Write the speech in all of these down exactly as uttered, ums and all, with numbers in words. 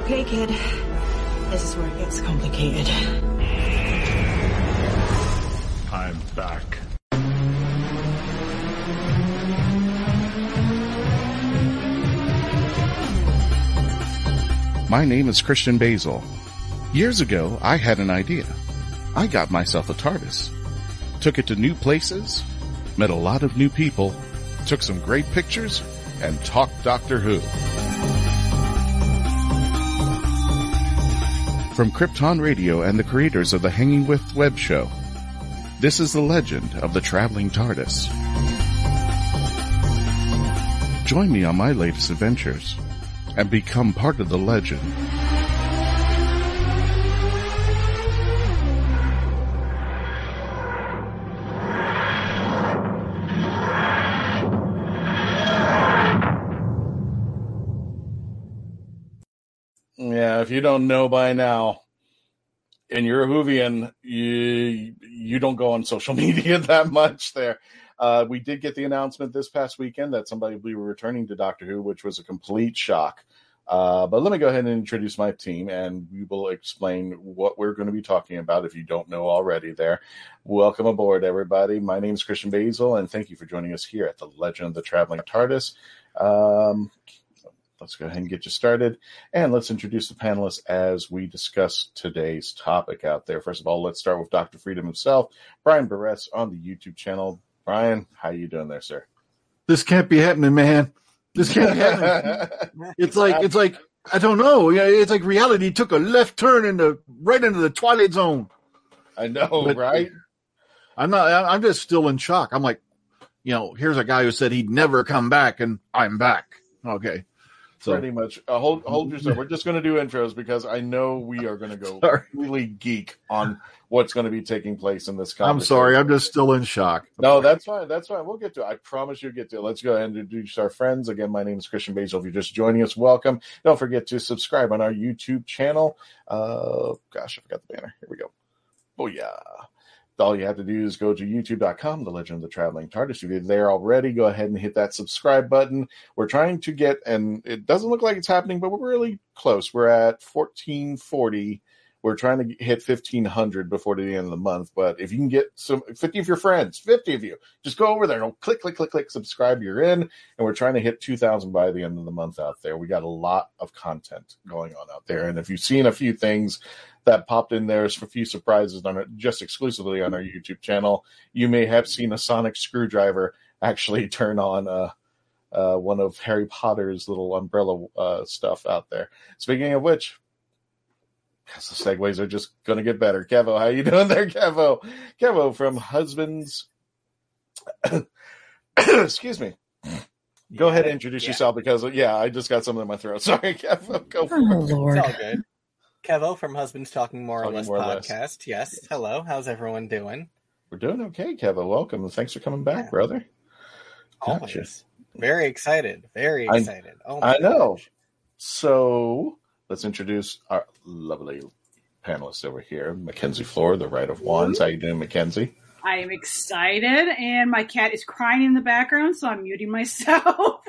Okay, kid. This is where it gets complicated. I'm back. My name is Christian Basil. Years ago, I had an idea. I got myself a TARDIS. Took it to new places, met a lot of new people, took some great pictures, and talked Doctor Who. From Krypton Radio and the creators of the Hanging With web show, this is the legend of the traveling TARDIS. Join me on my latest adventures and become part of the legend. Yeah, if you don't know by now, and you're a Whovian, you you don't go on social media that much there. Uh, we did get the announcement this past weekend that somebody will be returning to Doctor Who, which was a complete shock. Uh, but let me go ahead and introduce my team, and we will explain what we're going to be talking about if you don't know already there. Welcome aboard, everybody. My name is Christian Basil, and thank you for joining us here at the Legend of the Traveling TARDIS. Um, let's go ahead and get you started, and let's introduce the panelists as we discuss today's topic out there. First of all, let's start with Doctor Freedom himself, Brian Barres on the YouTube channel. Brian, how you doing there, sir? This can't be happening, man. This can't be happening. It's like it's like I don't know. It's like reality took a left turn into right into the Twilight Zone. I know, but right? I'm not. I'm just still in shock. I'm like, you know, here's a guy who said he'd never come back, and I'm back. Okay. So, Pretty much. Uh, hold hold yourself. We're just going to do intros because I know we are going to go Sorry. really geek on what's going to be taking place in this conversation. I'm sorry. I'm just still in shock. No, that's fine. That's fine. We'll get to it. I promise you'll get to it. Let's go ahead and introduce our friends. Again, my name is Christian Basil. If you're just joining us, welcome. Don't forget to subscribe on our YouTube channel. Uh, gosh, I forgot the banner. Here we go. Oh, yeah. All you have to do is go to youtube dot com, The Legend of the Traveling TARDIS. If you're there already, go ahead and hit that subscribe button. We're trying to get, and it doesn't look like it's happening, but we're really close. We're at fourteen forty. We're trying to hit fifteen hundred before the end of the month. But if you can get some fifty of your friends, fifty of you, just go over there. Don't click, click, click, click, subscribe. You're in. And we're trying to hit two thousand by the end of the month out there. We got a lot of content going on out there. And if you've seen a few things that popped in there, a few surprises on it, just exclusively on our YouTube channel, you may have seen a sonic screwdriver actually turn on uh, uh, one of Harry Potter's little umbrella uh, stuff out there. Speaking of which, the segues are just going to get better. Kevo, how you doing there, Kevo? Kevo from Husbands. Excuse me. Go yeah, ahead and introduce yeah. yourself because, yeah, I just got something in my throat. Sorry, Kevo. Go for oh, it. Lord. It's all good. Kevo from Husbands Talking More Talking or Less more podcast. Or less. Yes. Hello. How's everyone doing? We're doing okay, Kevo. Welcome. Thanks for coming back, yeah. brother. Always. Gotcha. Very excited. Very excited. I, oh my I know. gosh. So let's introduce our lovely panelist over here, Mackenzie Floor, the Right of Wands. How you doing, Mackenzie? I am excited, and my cat is crying in the background, so I'm muting myself.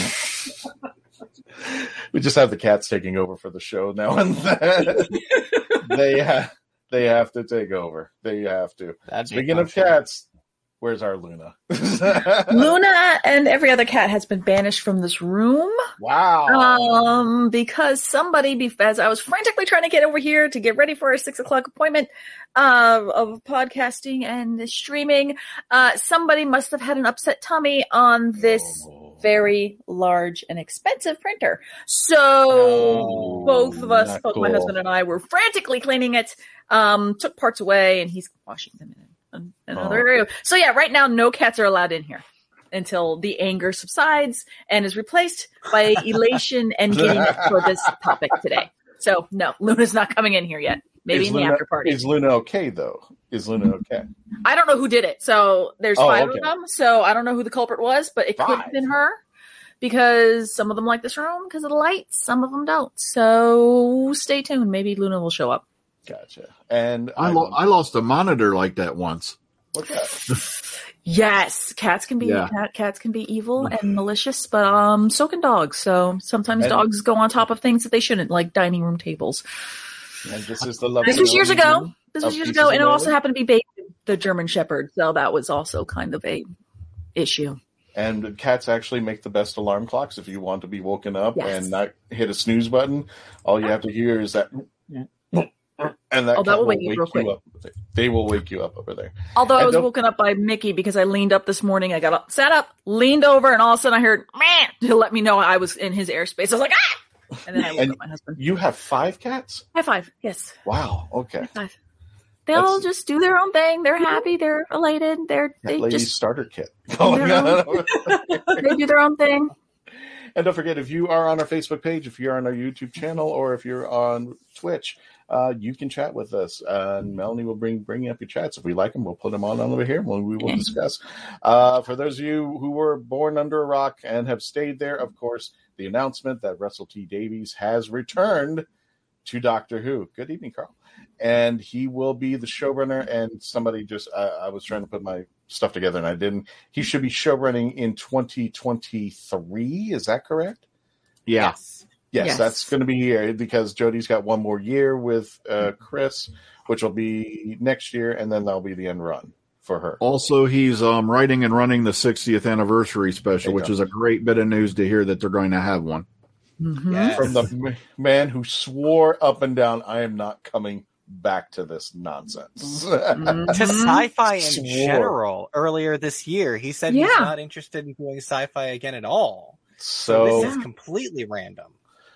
We just have the cats taking over for the show now and then. they have they have to take over. They have to. That'd Speaking of cats, where's our Luna? Luna and every other cat has been banished from this room. Wow. Um, because somebody, as I was frantically trying to get over here to get ready for a six o'clock appointment uh, of podcasting and streaming, uh, somebody must have had an upset tummy on this oh. very large and expensive printer. So no, both of us, both cool. my husband and I, were frantically cleaning it, um, took parts away, and he's washing them in another oh. area. So yeah, right now no cats are allowed in here until the anger subsides and is replaced by elation and getting for this topic today. So no, Luna's not coming in here yet. Maybe is in the Luna, after party. Is Luna okay though? Is Luna okay? I don't know who did it. So there's oh, five okay. of them. So I don't know who the culprit was, but it five. could have been her because some of them like this room because of the lights. Some of them don't. So stay tuned. Maybe Luna will show up. Gotcha. And I, lo- I lost a monitor like that once. What's that? Yes, cats can be Yeah. cat, cats can be evil and malicious, but um, so can dogs. So sometimes And- dogs go on top of things that they shouldn't, like dining room tables. And this is the lovely This was years Melanie ago. Moon This of was years Pieces ago, of and it also Melanie. happened to be Baby, the German Shepherd. So that was also kind of a issue. And cats actually make the best alarm clocks. If you want to be woken up Yes. and not hit a snooze button, all you have to hear is that, and that, Oh, that cat will wake you real quick. you up. They will wake you up over there. Although I And was don't- woken up by Mickey because I leaned up this morning. I got up, sat up, leaned over, and all of a sudden I heard man to let me know I was in his airspace. I was like, ah! And then I woke And up my husband. You have five cats? High five. Yes. Wow. Okay. High five. They all That's- just do their own thing. They're happy. They're elated. They're, Cat they Ladies just, starter kit going No. on. they do their own thing. And don't forget, if you are on our Facebook page, if you're on our YouTube channel, or if you're on Twitch, uh, you can chat with us. Uh, and Melanie will bring bring up your chats. If we like them, we'll put them on over here when we will Okay. discuss. Uh, for those of you who were born under a rock and have stayed there, of course, the announcement that Russell T Davies has returned to Doctor Who. Good evening, Carl. And he will be the showrunner. And somebody just, I, I was trying to put my stuff together and I didn't. He should be showrunning in twenty twenty-three. Is that correct? Yeah. Yes. Yes, Yes. that's going to be here because Jodie's got one more year with uh, Chris, which will be next year, and then that'll be the end run for her. Also, he's um, writing and running the sixtieth anniversary special, There you which go. is a great bit of news to hear that they're going to have one. Mhm. Yes. From the m- man who swore up and down, I am not coming back to this nonsense. Mhm. To sci-fi in Swore. general, earlier this year, he said he's Yeah. not interested in doing sci-fi again at all. So so, this is completely random.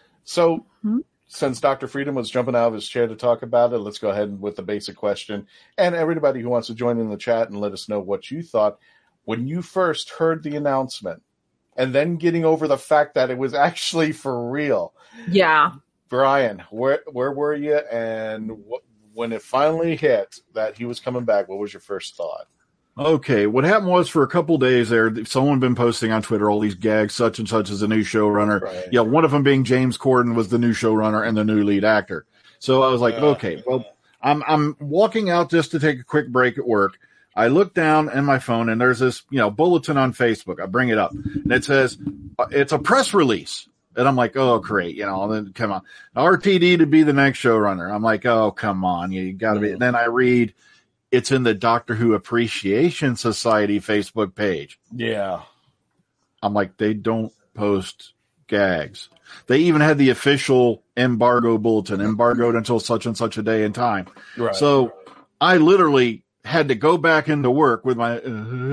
so Hmm? since Doctor Freedom was jumping out of his chair to talk about it, let's go ahead with the basic question. And everybody who wants to join in the chat and let us know what you thought when you first heard the announcement, and then getting over the fact that it was actually for real. Yeah. Brian, where where were you? And what, when it finally hit that he was coming back, what was your first thought? Okay, what happened was for a couple days there, someone been posting on Twitter all these gags, such and such is a new showrunner. Right. Yeah, one of them being James Corden was the new showrunner and the new lead actor. So I was like, Uh, okay, well, I'm I'm walking out just to take a quick break at work. I look down in my phone and there's this, you know, bulletin on Facebook. I bring it up and it says uh, it's a press release. And I'm like, oh, great, you know, then come on, R T D to be the next showrunner. I'm like, oh, come on, you got to be. Mhm. Then I read it's in the Doctor Who Appreciation Society Facebook page. Yeah. I'm like, they don't post gags. They even had the official embargo bulletin, embargoed until such and such a day and time. Right. So I literally had to go back into work with my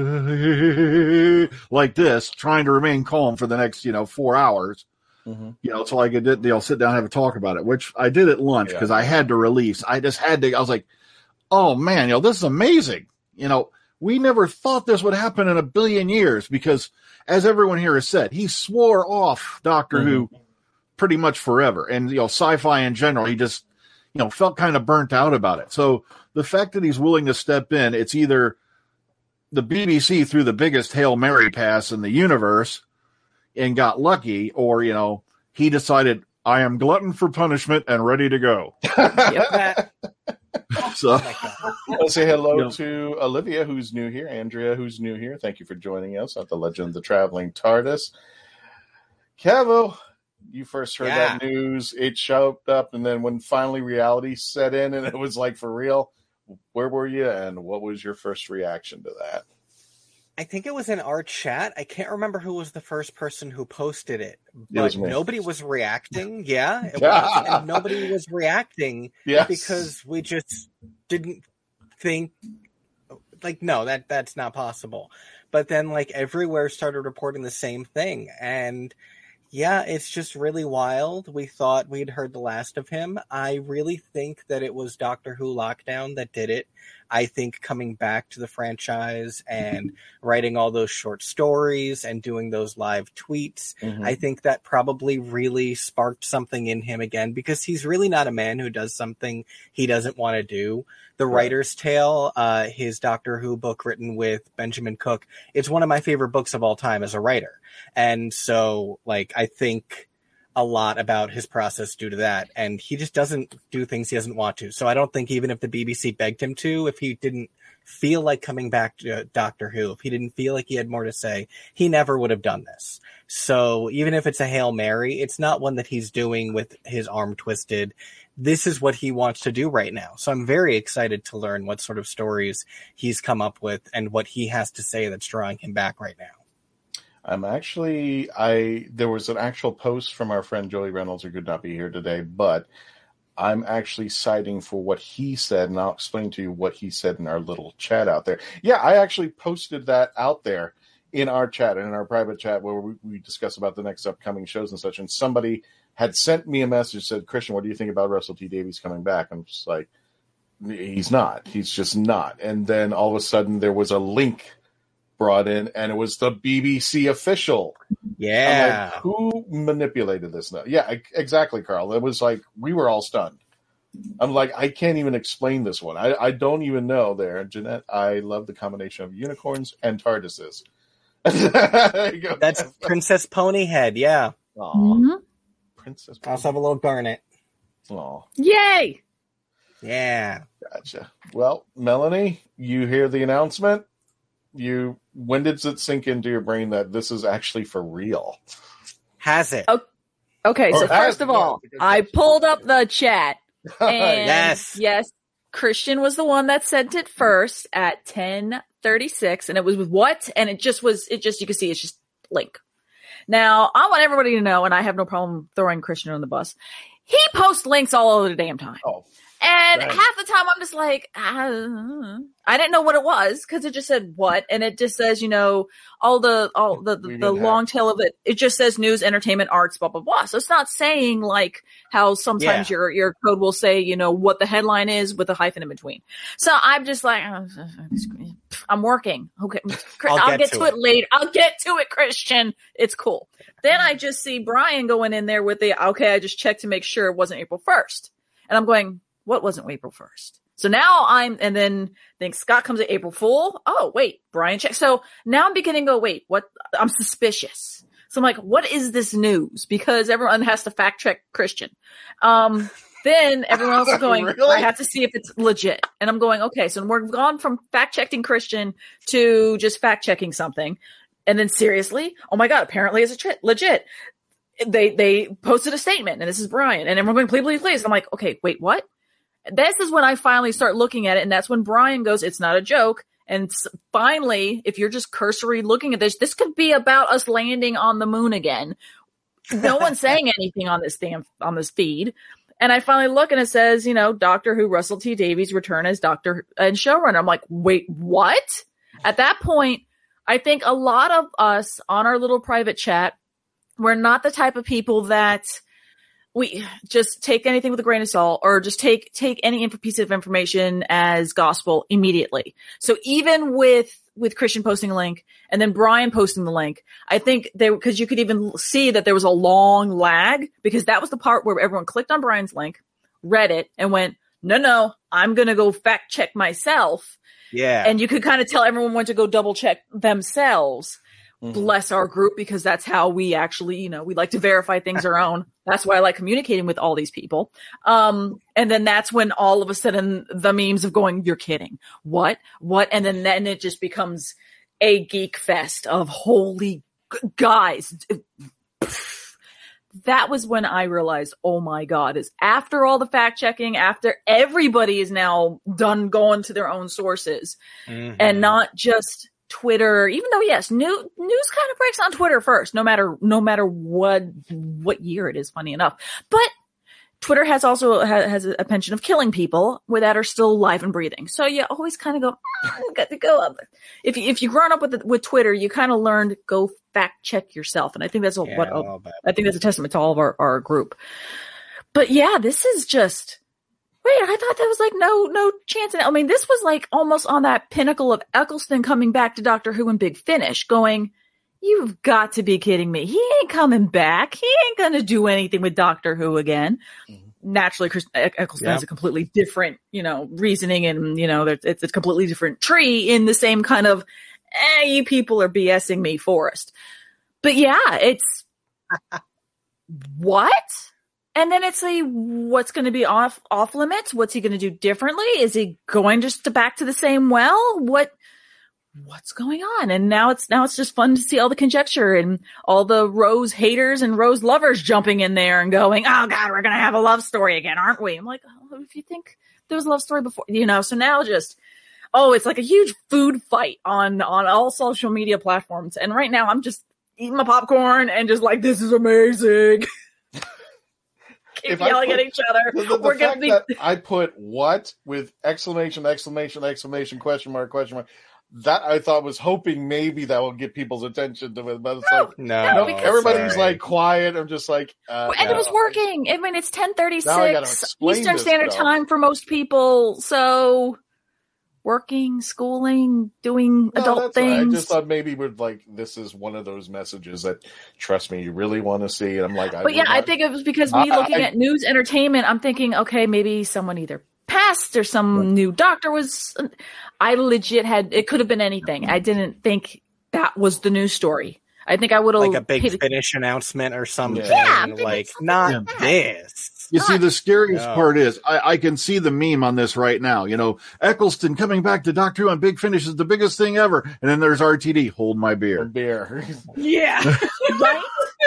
like this, trying to remain calm for the next, you know, four hours. Mhm. You know, so I could, you know, sit down and have a talk about it, which I did at lunch Yeah. because I had to release. I just had to. I was like, oh man, you know, this is amazing. You know, we never thought this would happen in a billion years because, as everyone here has said, he swore off Doctor Who pretty much forever, and you know, sci-fi in general. He just, you know, felt kind of burnt out about it. So the fact that he's willing to step in, it's either the B B C threw the biggest Hail Mary pass in the universe and got lucky, or, you know, he decided, I am glutton for punishment and ready to go. That- So, oh my God. I'll say hello Yeah. to Olivia, who's new here, Andrea, who's new here. Thank you for joining us at the Legend of the Traveling TARDIS. Kevo, you first heard that Yeah. news. It showed up, and then when finally reality set in and it was like for real, where were you and what was your first reaction to that? I think it was in our chat. I can't remember who was the first person who posted it, It was but me. nobody was reacting. Yeah, it was, and nobody was reacting Yes. because we just didn't think like no, that that's not possible. But then like everywhere started reporting the same thing, and yeah, it's just really wild. We thought we'd heard the last of him. I really think that it was Doctor Who Lockdown that did it. I think coming back to the franchise and writing all those short stories and doing those live tweets, Mhm. I think that probably really sparked something in him again, because he's really not a man who does something he doesn't want to do. The Right. Writer's Tale, uh, his Doctor Who book written with Benjamin Cook, it's one of my favorite books of all time as a writer. And so, like, I think a lot about his process due to that, and he just doesn't do things he doesn't want to. So I don't think even if the B B C begged him to, if he didn't feel like coming back to Doctor Who, if he didn't feel like he had more to say, he never would have done this. So even if it's a Hail Mary, it's not one that he's doing with his arm twisted. This is what he wants to do right now. So I'm very excited to learn what sort of stories he's come up with and what he has to say that's drawing him back right now. I'm actually, I there was an actual post from our friend Joey Reynolds, who could not be here today, but I'm actually citing for what he said, and I'll explain to you what he said in our little chat out there. Yeah, I actually posted that out there in our chat, in our private chat, where we, we discuss about the next upcoming shows and such, and somebody had sent me a message, said, Christian, what do you think about Russell T Davies coming back? I'm just like, he's not. He's just not. And then all of a sudden there was a link brought in, and it was the B B C official. Yeah. Like, who manipulated this now? Yeah, exactly, Carl. It was like, we were all stunned. I'm like, I can't even explain this one. I, I don't even know there. Jeanette, I love the combination of unicorns and TARDISes. There you go. That's Princess Ponyhead, yeah. Aw. Mm-hmm. Princess I also have a little Garnet. Aw. Yay! Yeah. Gotcha. Well, Melanie, you hear the announcement? You when did it sink into your brain that this is actually for real? Has it? Oh, okay, Or so has first of it? all, Yeah, I pulled up the chat. And Yes. yes, Christian was the one that sent it first at ten thirty-six, and it was with what? And it just was, it just, you can see it's just link. Now, I want everybody to know, and I have no problem throwing Christian on the bus, he posts links all over the damn time. Oh, And right. half the time I'm just like, uh, I didn't know what it was because it just said what, and it just says, you know, all the all the We the, didn't the have- long tail of it. It just says news, entertainment, arts, blah blah blah. So it's not saying like how sometimes Yeah. your your code will say, you know, what the headline is with a hyphen in between. So I'm just like, uh, I'm working. Okay, I'll, I'll get, get to to it it. later. I'll get to it, Christian. It's cool. Then I just see Brian going in there with the okay. I just checked to make sure it wasn't April first, and I'm going. What wasn't April first? So now I'm, and then think Scott comes at April Fool. Oh, wait, Brian check. So now I'm beginning to go, wait, what? I'm suspicious. So I'm like, what is this news? Because everyone has to fact check Christian. Um, then everyone else is going, Really? I have to see if it's legit. And I'm going, okay, so we've gone from fact checking Christian to just fact checking something. And then seriously, oh my God, apparently it's a tri- legit. They, they posted a statement, and this is Brian, and everyone going, please, please, please. I'm like, okay, wait, what? This is when I finally start looking at it, and that's when Brian goes, it's not a joke. And s- finally, if you're just cursory looking at this, this could be about us landing on the moon again. No one's saying anything on this damn, on this feed. And I finally look and it says, you know, Doctor Who, Russell T Davies return as Doctor and showrunner. I'm like, wait, what? At that point, I think a lot of us on our little private chat, we're not the type of people that we just take anything with a grain of salt or just take, take any inf- piece of information as gospel immediately. So even with, with Christian posting a link and then Brian posting the link, I think they, cause you could even see that there was a long lag because that was the part where everyone clicked on Brian's link, read it and went, no, no, I'm going to go fact check myself. Yeah. And you could kind of tell everyone went to go double check themselves. Mhm. Bless our group because that's how we actually, you know, we like to verify things our own. That's why I like communicating with all these people. Um, and then that's when all of a sudden the memes of going, you're kidding. What? What? And then, then it just becomes a geek fest of holy g- guys. That was when I realized, oh my God, is after all the fact checking, after everybody is now done going to their own sources Mhm. and not just Twitter, even though yes, new, news kind of breaks on Twitter first, no matter, no matter what, what year it is, funny enough. But Twitter has also ha- has a penchant of killing people that are still alive and breathing. So you always kind of go, mm, got to go up. If you, if you've grown up with the, with Twitter, you kind of learned go fact check yourself. And I think that's a, Yeah, what, a little bit. I think that's a testament to all of our, our group. But yeah, this is just, wait, I thought that was like no, no chance in it. I mean, this was like almost on that pinnacle of Eccleston coming back to Doctor Who and Big Finish going, you've got to be kidding me. He ain't coming back. He ain't going to do anything with Doctor Who again. Mm-hmm. Naturally, Chris Eck- Eccleston Yep. has a completely different, you know, reasoning and, you know, there's- it's a completely different tree in the same kind of, eh, you people are BSing me forest. But yeah, it's, what? And then it's a, what's going to be off, off limits? What's he going to do differently? Is he going just to back to the same well? What, what's going on? And now it's, now it's just fun to see all the conjecture and all the Rose haters and Rose lovers jumping in there and going, oh God, we're going to have a love story again, aren't we? I'm like, oh, if you think there was a love story before, you know, so now just, oh, it's like a huge food fight on, on all social media platforms. And right now I'm just eating my popcorn and just like, this is amazing. Keep If yelling put, at each other. The, the, the We're fact gonna be. that I put what with exclamation, exclamation, exclamation, question mark, question mark. That I thought was hoping maybe that will get people's attention to it, but it's No, like No, No, because- everybody's sorry. like quiet. I'm just like, uh, And no. it was working. I mean, it's ten Now I gotta thirty-six explain Eastern this Standard stuff. Time for most people. So, working, schooling, doing No, adult that's all right. things. I just thought maybe would like this is one of those messages that trust me, you really want to see. And I'm like, I But yeah, will I not- think it was because me I- looking I- at news entertainment, I'm thinking, okay, maybe someone either passed or some new doctor was. I legit had, it could have been anything. I didn't think that was the news story. I think I would have Like a big finish announcement or something. Yeah, maybe like, something not like that. this. You see, the scariest No. part is I, I can see the meme on this right now. You know, Eccleston coming back to Doctor Who on Big Finish is the biggest thing ever. And then there's R T D, hold my a beer. beer. Yeah. Right?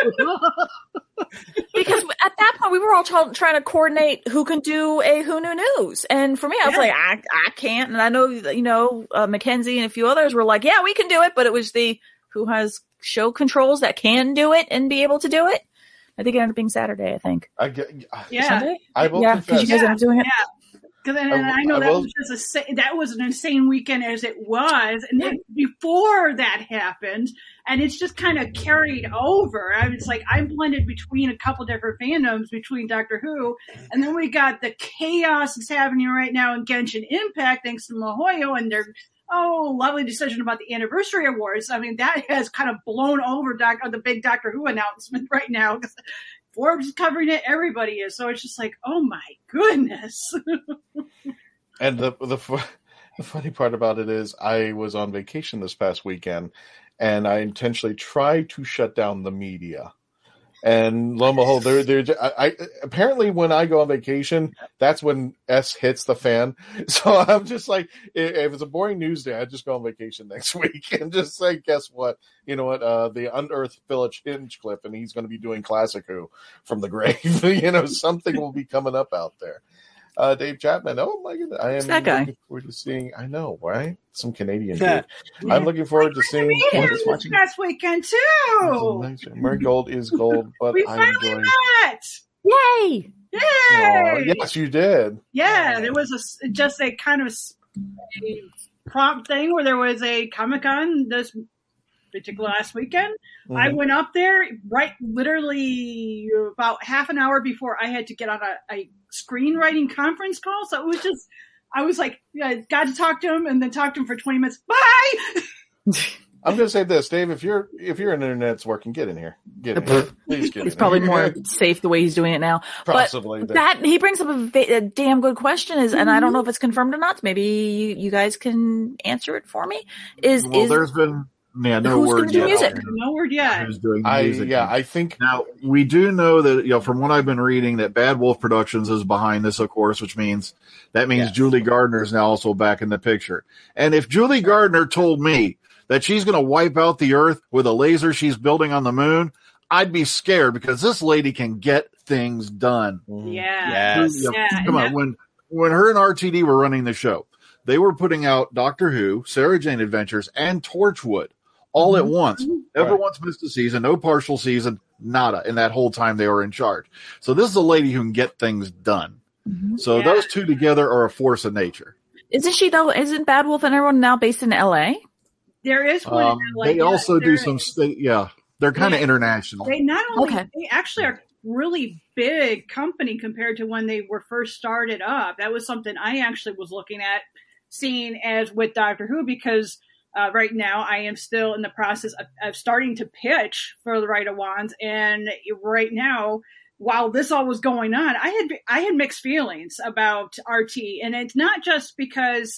Because at that point, we were all try- trying to coordinate who can do a Who Knew News. And for me, I was Yeah. like, I, I can't. And I know, that, you know, uh, Mackenzie and a few others were like, yeah, we can do it. But it was the who has show controls that can do it and be able to do it. I think it ended up being Saturday, I think. I get, Yeah. Sunday? I will Yeah, because confess. you guys ended up doing it. Because I, I- I know I that will- was just a sa- that was an insane weekend as it was, and then before that happened, and it's just kind of carried over. I mean, it's like I'm blended between a couple different fandoms between Doctor Who, and then we got the chaos that's happening right now in Genshin Impact thanks to Mihoyo and their oh lovely decision about the anniversary awards. I mean that has kind of blown over doc- the big Doctor Who announcement right now. Forbes is covering it, everybody is. So it's just like, oh my goodness. And the the fu- the funny part about it is, I was on vacation this past weekend, and I intentionally tried to shut down the media. And lo and behold, they're, they're, I, I apparently when I go on vacation, that's when S hits the fan. So I'm just like, if, if it's a boring news day, I just go on vacation next week and just say, guess what? You know what? Uh, the Unearthed Village Hinchcliffe, and he's going to be doing Classic Who from the grave. You know, something will be coming up out there. Uh, Dave Chapman. Oh my goodness. I am Who's that guy? looking forward to seeing, I know, right? Some Canadian Yeah. dude. I'm looking forward to seeing We what had is this watching. past weekend too. Murray Gold is gold, but We I finally enjoy. met. Yay! Yay! Aw, yes, you did. Yeah, there was a s just a kind of s- a prompt thing where there was a Comic Con this particular last weekend. I Mhm. went up there right, literally about half an hour before I had to get on a, a screenwriting conference call. So it was just, I was like, yeah, got to talk to him and then talk to him for twenty minutes. Bye. I'm going to say this, Dave. If your if your internet's working, get in here. Get in here. Please get in. It's probably here. more safe the way he's doing it now. Possibly. But but- that he brings up a, va- a damn good question is, and I don't know if it's confirmed or not. Maybe you, you guys can answer it for me. Is Well, is there's been yeah, no who's word gonna do yet. music? No word yet. Who's doing I music? yeah, I think Now, we do know that, you know, from what I've been reading, that Bad Wolf Productions is behind this, of course, which means that means Yes. Julie Gardner is now also back in the picture. And if Julie Gardner told me that she's going to wipe out the Earth with a laser she's building on the moon, I'd be scared because this lady can get things done. Yeah. Yes. Yeah, Yeah, Come and on, when when her and R T D were running the show, they were putting out Doctor Who, Sarah Jane Adventures, and Torchwood all at once. Never Right. once missed a season, no partial season, nada. In that whole time they were in charge. So this is a lady who can get things done. So Yeah. those two together are a force of nature. isn't she though? Isn't Bad Wolf and everyone now based in L A? There is one. Um, in L A, they yeah, also do there some is. state, yeah. They're kind of Yeah. international. They not only Okay. they actually are really big company compared to when they were first started up. That was something I actually was looking at, seeing as with Doctor Who, because uh, right now I am still in the process of, of starting to pitch for the Right of Wands, and right now, while this all was going on, I had I had mixed feelings about R T, and it's not just because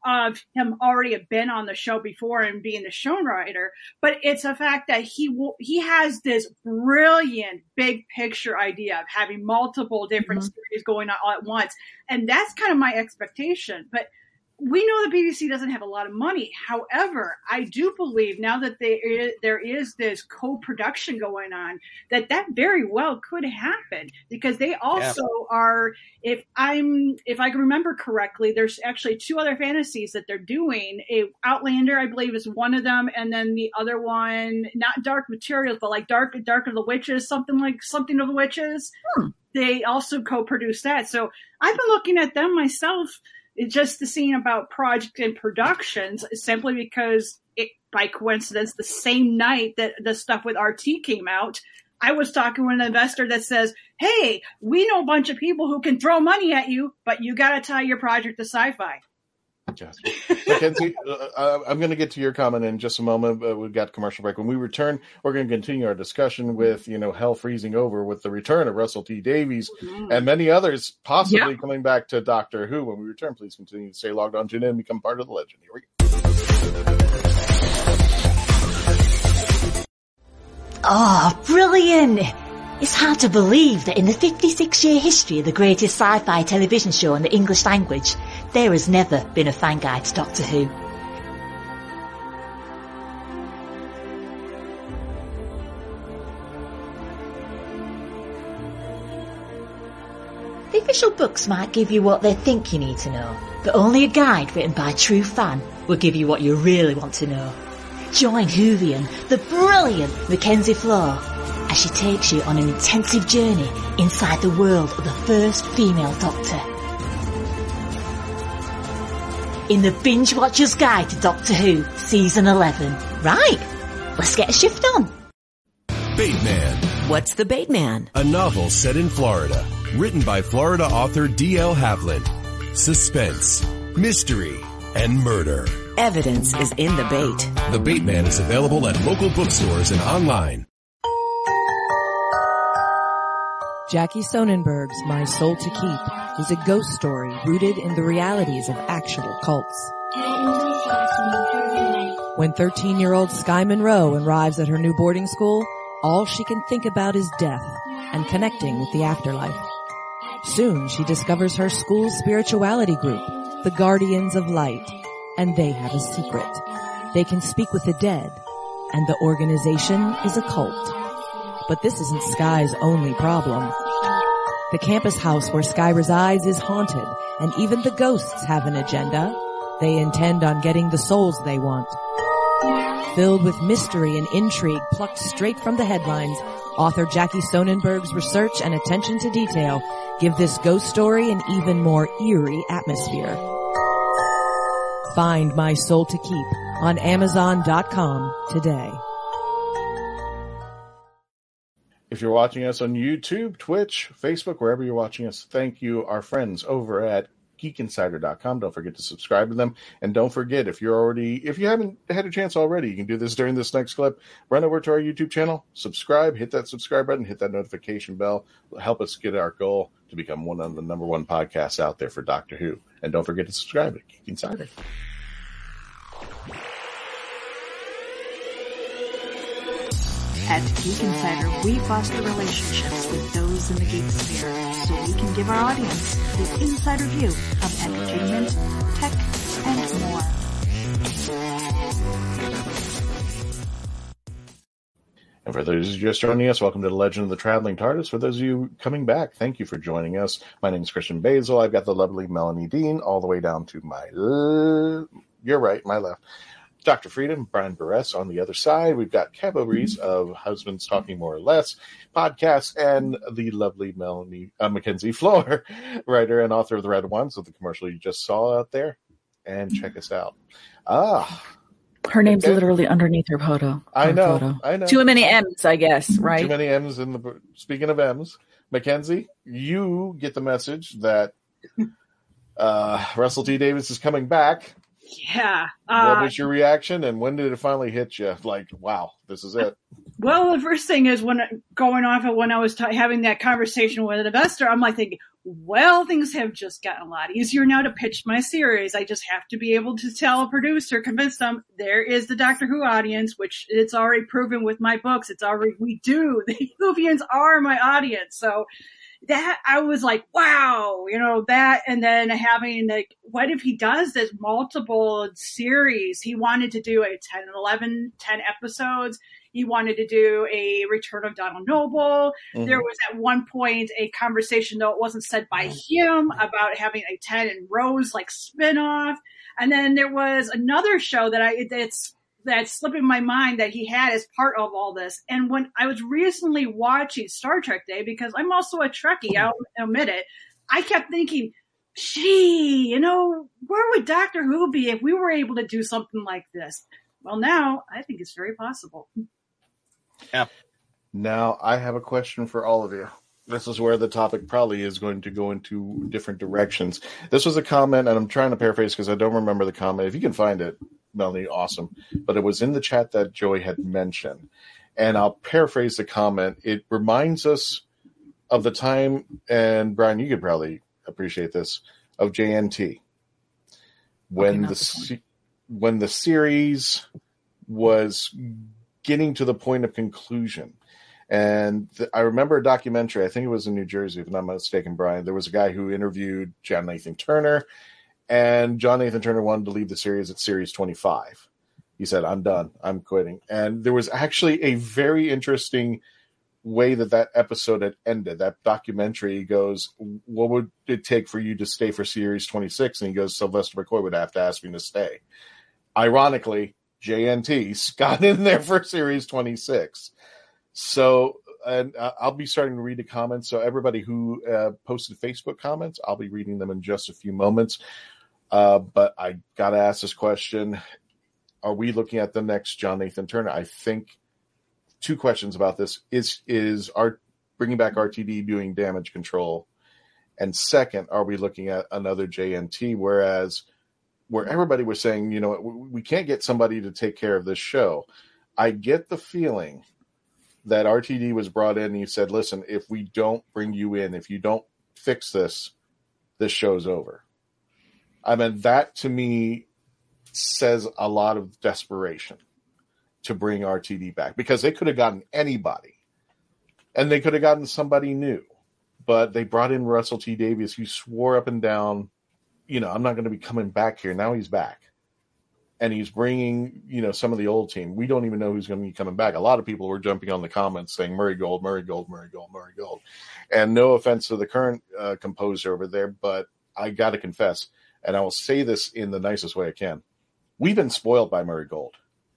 of him already have been on the show before and being the show writer, but it's a fact that he will, he has this brilliant big picture idea of having multiple different mm-hmm. series going on all at once. And that's kind of my expectation. But we know the B B C doesn't have a lot of money. However, I do believe now that there there is this co-production going on, that that very well could happen, because they also yeah. are, if I'm, if I can remember correctly, there's actually two other fantasies that they're doing. A Outlander, I believe, is one of them. And then the other one, not Dark Materials, but like Dark, Dark of the Witches, something like something of the Witches. Hmm. They also co-produce that. So I've been looking at them myself. It's just the scene about project and productions, simply because it, by coincidence, the same night that the stuff with R T came out, I was talking with an investor that says, hey, we know a bunch of people who can throw money at you, but you got to tie your project to sci-fi. Yes. Mackenzie, uh, I'm going to get to your comment in just a moment, but we've got commercial break. When we return, we're going to continue our discussion with, you know, hell freezing over with the return of Russell T Davies mm-hmm. and many others possibly yeah. coming back to Doctor Who. When we return, please continue to stay logged on, tune in, and become part of the legend. Here we go. Oh, brilliant! It's hard to believe that in the fifty-six year history of the greatest sci-fi television show in the English language, there has never been a fan guide to Doctor Who. The official books might give you what they think you need to know, but only a guide written by a true fan will give you what you really want to know. Join Whovian, the brilliant Mackenzie Floor, as she takes you on an intensive journey inside the world of the first female Doctor. In the Binge Watcher's Guide to Doctor Who, Season eleven. Right, let's get a shift on. Bateman. What's the Bateman? A novel set in Florida, written by Florida author D L Havlin. Suspense, mystery, and murder. Evidence is in the bait. The Bateman is available at local bookstores and online. Jackie Sonnenberg's My Soul to Keep is a ghost story rooted in the realities of actual cults. When thirteen-year-old Sky Monroe arrives at her new boarding school, all she can think about is death and connecting with the afterlife. Soon she discovers her school's spirituality group, the Guardians of Light, and they have a secret. They can speak with the dead, and the organization is a cult. But this isn't Sky's only problem. The campus house where Sky resides is haunted, and even the ghosts have an agenda. They intend on getting the souls they want. Filled with mystery and intrigue plucked straight from the headlines, author Jackie Sonnenberg's research and attention to detail give this ghost story an even more eerie atmosphere. Find My Soul to Keep on Amazon dot com today. If you're watching us on YouTube, Twitch, Facebook, wherever you're watching us, thank you, our friends over at geek insider dot com. Don't forget to subscribe to them. And don't forget, if you're already, if you haven't had a chance already, you can do this during this next clip. Run over to our YouTube channel, subscribe, hit that subscribe button, hit that notification bell. It'll help us get our goal to become one of the number one podcasts out there for Doctor Who. And don't forget to subscribe to Geek Insider. At Geek Insider, we foster relationships with those in the geek sphere so we can give our audience the insider view of entertainment, tech, and more. And for those of you just joining us, welcome to the Legend of the Traveling TARDIS. For those of you coming back, thank you for joining us. My name is Christian Basil. I've got the lovely Melanie Dean all the way down to my, l- you're right, my left. Doctor Freedom, Brian Burress on the other side. We've got Cabo Reese of Husbands Talking More or Less podcast, and the lovely Melanie uh, Mackenzie Floor, writer and author of The Red Ones, of the commercial you just saw out there. And check us out. Ah, her name's okay. Literally underneath her photo. I her know, photo. I know. Too many M's, I guess, right? Too many M's in the. Speaking of M's, Mackenzie, you get the message that uh, Russell T Davies is coming back. Yeah. Uh, what was your reaction, and when did it finally hit you? Like, wow, this is it. Well, the first thing is when going off of when I was t- having that conversation with an investor, I'm like thinking, well, things have just gotten a lot easier now to pitch my series. I just have to be able to tell a producer, convince them there is the Doctor Who audience, which it's already proven with my books. It's already, we do. The Whovians are my audience. So that, I was like, wow, you know, that, and then having like, what if he does this multiple series? He wanted to do a ten and eleven, ten episodes. He wanted to do a Return of Donald Noble. Mm-hmm. There was at one point a conversation, though it wasn't said by him, about having a Ted and Rose like spinoff. And then there was another show that I that's that's slipping my mind that he had as part of all this. And when I was recently watching Star Trek Day, because I'm also a Trekkie, I'll admit it, I kept thinking, gee, you know, where would Doctor Who be if we were able to do something like this? Well, now I think it's very possible. Yeah. Now I have a question for all of you. This is where the topic probably is going to go into different directions. This was a comment, and I'm trying to paraphrase because I don't remember the comment. If you can find it, Melanie, awesome. But it was in the chat that Joey had mentioned. And I'll paraphrase the comment. It reminds us of the time, and Brian, you could probably appreciate this, of J N T. When okay, the the when the series was getting to the point of conclusion. And th- I remember a documentary, I think it was in New Jersey, if I'm not mistaken, Brian. There was a guy who interviewed John Nathan Turner, and John Nathan Turner wanted to leave the series at series twenty-five. He said, I'm done. I'm quitting. And there was actually a very interesting way that that episode had ended. That documentary goes, what would it take for you to stay for series twenty-six? And he goes, Sylvester McCoy would have to ask me to stay. Ironically, J N T got in there for series twenty-six. So, and uh, I'll be starting to read the comments. So everybody who uh, posted Facebook comments, I'll be reading them in just a few moments. Uh, but I got to ask this question. Are we looking at the next John Nathan Turner? I think two questions about this. Is, is our bringing back R T D doing damage control? And second, are we looking at another J N T? Whereas where everybody was saying, you know, we can't get somebody to take care of this show. I get the feeling that R T D was brought in and you said, listen, if we don't bring you in, if you don't fix this, this show's over. I mean, that to me says a lot of desperation to bring R T D back, because they could have gotten anybody and they could have gotten somebody new, but they brought in Russell T Davies, who swore up and down, you know, I'm not going to be coming back here. Now he's back. And he's bringing, you know, some of the old team. We don't even know who's going to be coming back. A lot of people were jumping on the comments saying Murray Gold, Murray Gold, Murray Gold, Murray Gold. And no offense to the current uh, composer over there, but I got to confess, and I will say this in the nicest way I can, we've been spoiled by Murray Gold.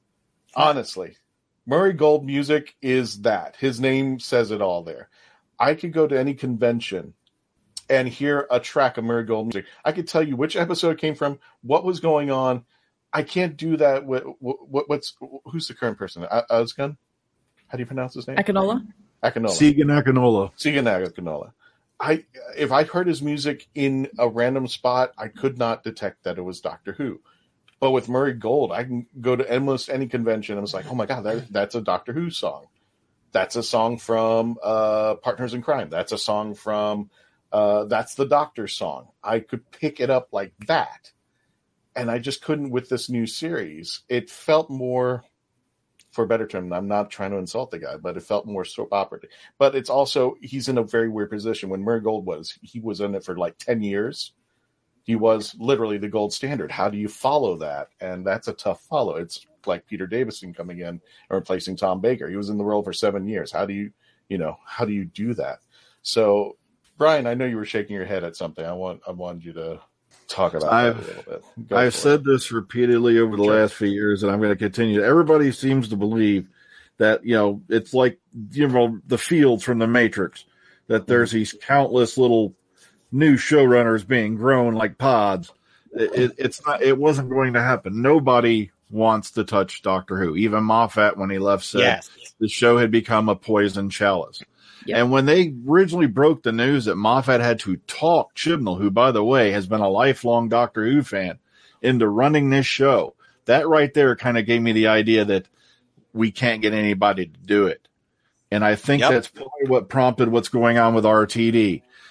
Honestly. Murray Gold music is that. His name says it all there. I could go to any convention and hear a track of Murray Gold music. I could tell you which episode it came from, what was going on. I can't do that. With, what, what's who's the current person? Ozgun? How do you pronounce his name? Akinola. Akinola. Segan Akinola. Segan Akinola. I if I heard his music in a random spot, I could not detect that it was Doctor Who. But with Murray Gold, I can go to almost any convention and it's like, oh my god, that, that's a Doctor Who song. That's a song from uh, Partners in Crime. That's a song from uh, that's the Doctor song. I could pick it up like that. And I just couldn't with this new series. It felt more, for a better term, I'm not trying to insult the guy, but it felt more soap opera. But it's also, he's in a very weird position. When Murray Gold was, he was in it for like ten years. He was literally the gold standard. How do you follow that? And that's a tough follow. It's like Peter Davison coming in and replacing Tom Baker. He was in the role for seven years. How do you, you know, how do you do that? So, Brian, I know you were shaking your head at something. I want, I wanted you to talk about I've, that a little bit. Go I've said it. this repeatedly over the sure. last few years, and I'm going to continue. Everybody seems to believe that, you know, it's like, you know, the fields from the Matrix, that there's these countless little new showrunners being grown like pods. It, it, it's not, it wasn't going to happen. Nobody wants to touch Doctor Who. Even Moffat, when he left, said yes. the show had become a poison chalice. Yep. And when they originally broke the news that Moffat had to talk Chibnall, who, by the way, has been a lifelong Doctor Who fan, into running this show, that right there kind of gave me the idea that we can't get anybody to do it. And I think yep. that's probably what prompted what's going on with R T D.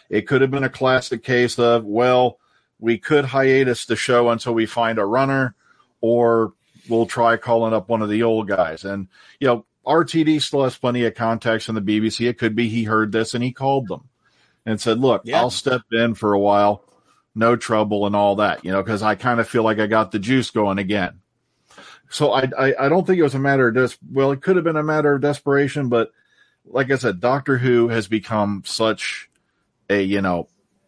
It could have been a classic case of, well, we could hiatus the show until we find a runner, or we'll try calling up one of the old guys. And, you know, R T D still has plenty of contacts in the B B C. It could be he heard this and he called them and said, look, yeah. I'll step in for a while, no trouble and all that, you know, because I kind of feel like I got the juice going again. So I, I, I don't think it was a matter of des- well, it could have been a matter of desperation, but like I said, Doctor Who has become such a, you know,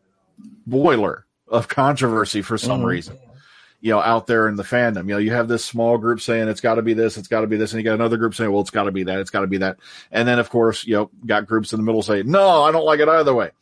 boiler of controversy for some mm-hmm. reason, you know, out there in the fandom. You know, you have this small group saying it's got to be this, it's got to be this, and you got another group saying, well, it's got to be that, it's got to be that. And then, of course, you know, got groups in the middle saying, no, I don't like it either way.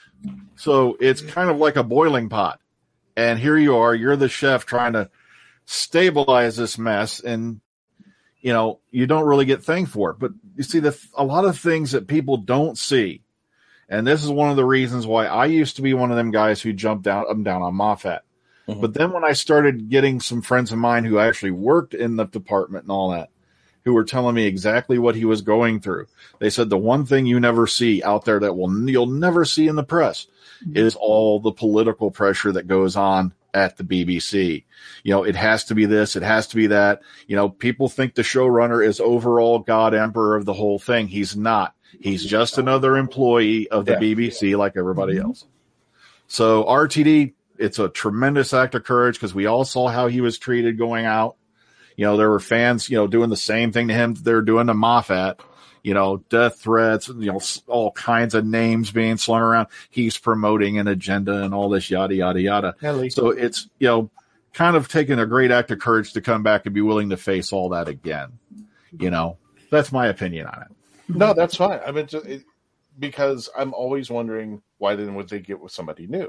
So it's kind of like a boiling pot. And here you are, you're the chef trying to stabilize this mess, and you know you don't really get thanked for it. But you see, the a lot of things that people don't see, and this is one of the reasons why I used to be one of them guys who jumped down up and down on Moffat. Mm-hmm. But then when I started getting some friends of mine who actually worked in the department and all that, who were telling me exactly what he was going through, they said the one thing you never see out there that will you'll never see in the press mm-hmm. is all the political pressure that goes on at the B B C. You know, it has to be this, it has to be that. You know, people think the showrunner is overall God Emperor of the whole thing. He's not. He's just another employee of the yeah. B B C like everybody mm-hmm. else. So R T D, it's a tremendous act of courage because we all saw how he was treated going out. You know, there were fans, you know, doing the same thing to him they're doing to Moffat. You know, death threats, you know, all kinds of names being slung around. He's promoting an agenda and all this yada, yada, yada. Helly. So it's, you know, kind of taking a great act of courage to come back and be willing to face all that again. You know, that's my opinion on it. No, that's fine. I mean, it, because I'm always wondering why then would they get with somebody new?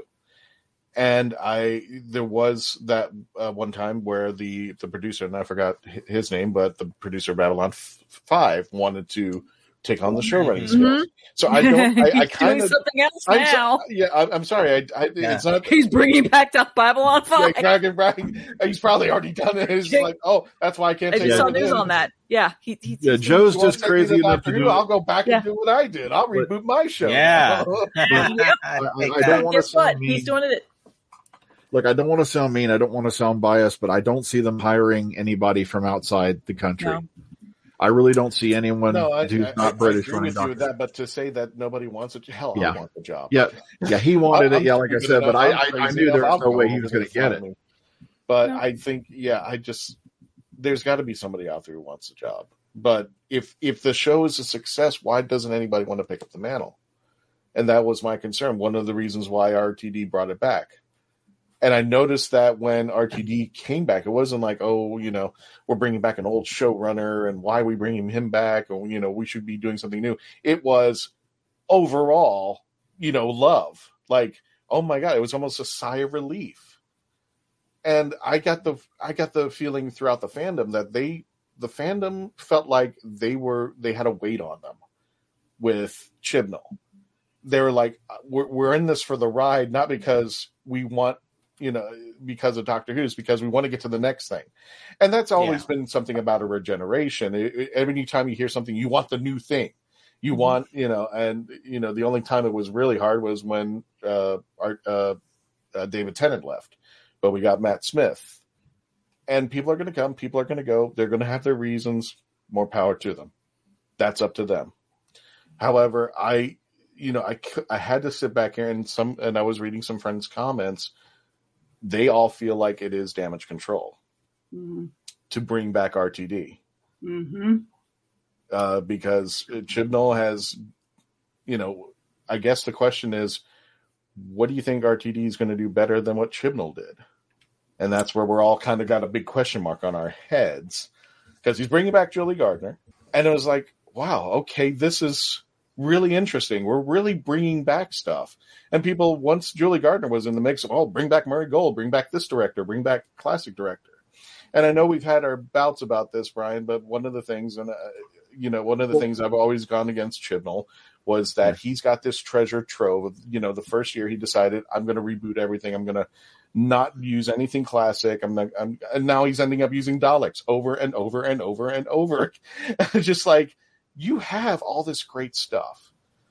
And I, there was that uh, one time where the, the producer, and I forgot his name, but the producer of Babylon five wanted to take on the show running mm-hmm. skills. So I don't, I, I kind of, something else I'm now. So, yeah, I, I'm sorry. I, I yeah. it's not. He's bringing back up Babylon five. Yeah, he's probably already done it. He's like, oh, that's why I can't. I take just saw it news in. on that. Yeah, he, he, yeah. Joe's just crazy enough to do. I'll go back yeah. and do what I did. I'll reboot but, my show. Yeah, yep. I, I, I don't want to sound mean. He's doing it. Look, I don't want to sound mean. I don't want to sound biased, but I don't see them hiring anybody from outside the country. No. I really don't see anyone no, I, who's I, not I, British I running agree with you with that, but to say that nobody wants it, hell, yeah. I want the job. Yeah, yeah, he wanted it. Yeah, like I said, but I, I, I knew there was no way he was going to get it. Me. But no. I think, yeah, I just there's got to be somebody out there who wants the job. But if if the show is a success, why doesn't anybody want to pick up the mantle? And that was my concern. One of the reasons why R T D brought it back. And I noticed that when R T D came back, it wasn't like, oh, you know, we're bringing back an old showrunner and why are we bringing him back? Or, you know, we should be doing something new. It was overall, you know, love. Like, oh my God, it was almost a sigh of relief. And I got the, I got the feeling throughout the fandom that they, the fandom felt like they were, they had a weight on them with Chibnall. They were like, we're, we're in this for the ride, not because we want, you know, because of Doctor Who's, because we want to get to the next thing. And that's always yeah. been something about a regeneration. It, it, every time you hear something, you want the new thing. You mm-hmm. want, you know, and, you know, the only time it was really hard was when uh, our, uh, uh, David Tennant left. But we got Matt Smith. And people are going to come. People are going to go. They're going to have their reasons. More power to them. That's up to them. However, I, you know, I, I had to sit back here and some, and I was reading some friends' comments. They all feel like it is damage control mm-hmm. to bring back R T D. Mm-hmm. Uh, because Chibnall has, you know, I guess the question is, what do you think R T D is going to do better than what Chibnall did? And that's where we're all kind of got a big question mark on our heads because he's bringing back Julie Gardner. And it was like, wow, okay, this is really interesting. We're really bringing back stuff. And people, once Julie Gardner was in the mix, oh, bring back Murray Gold, bring back this director, bring back classic director. And I know we've had our bouts about this, Brian, but one of the things, and uh, you know, one of the well, things I've always gone against Chibnall was that yeah. he's got this treasure trove of, you know, the first year he decided, I'm going to reboot everything. I'm going to not use anything classic. I'm not, I'm, and now he's ending up using Daleks over and over and over and over. Just like, you have all this great stuff.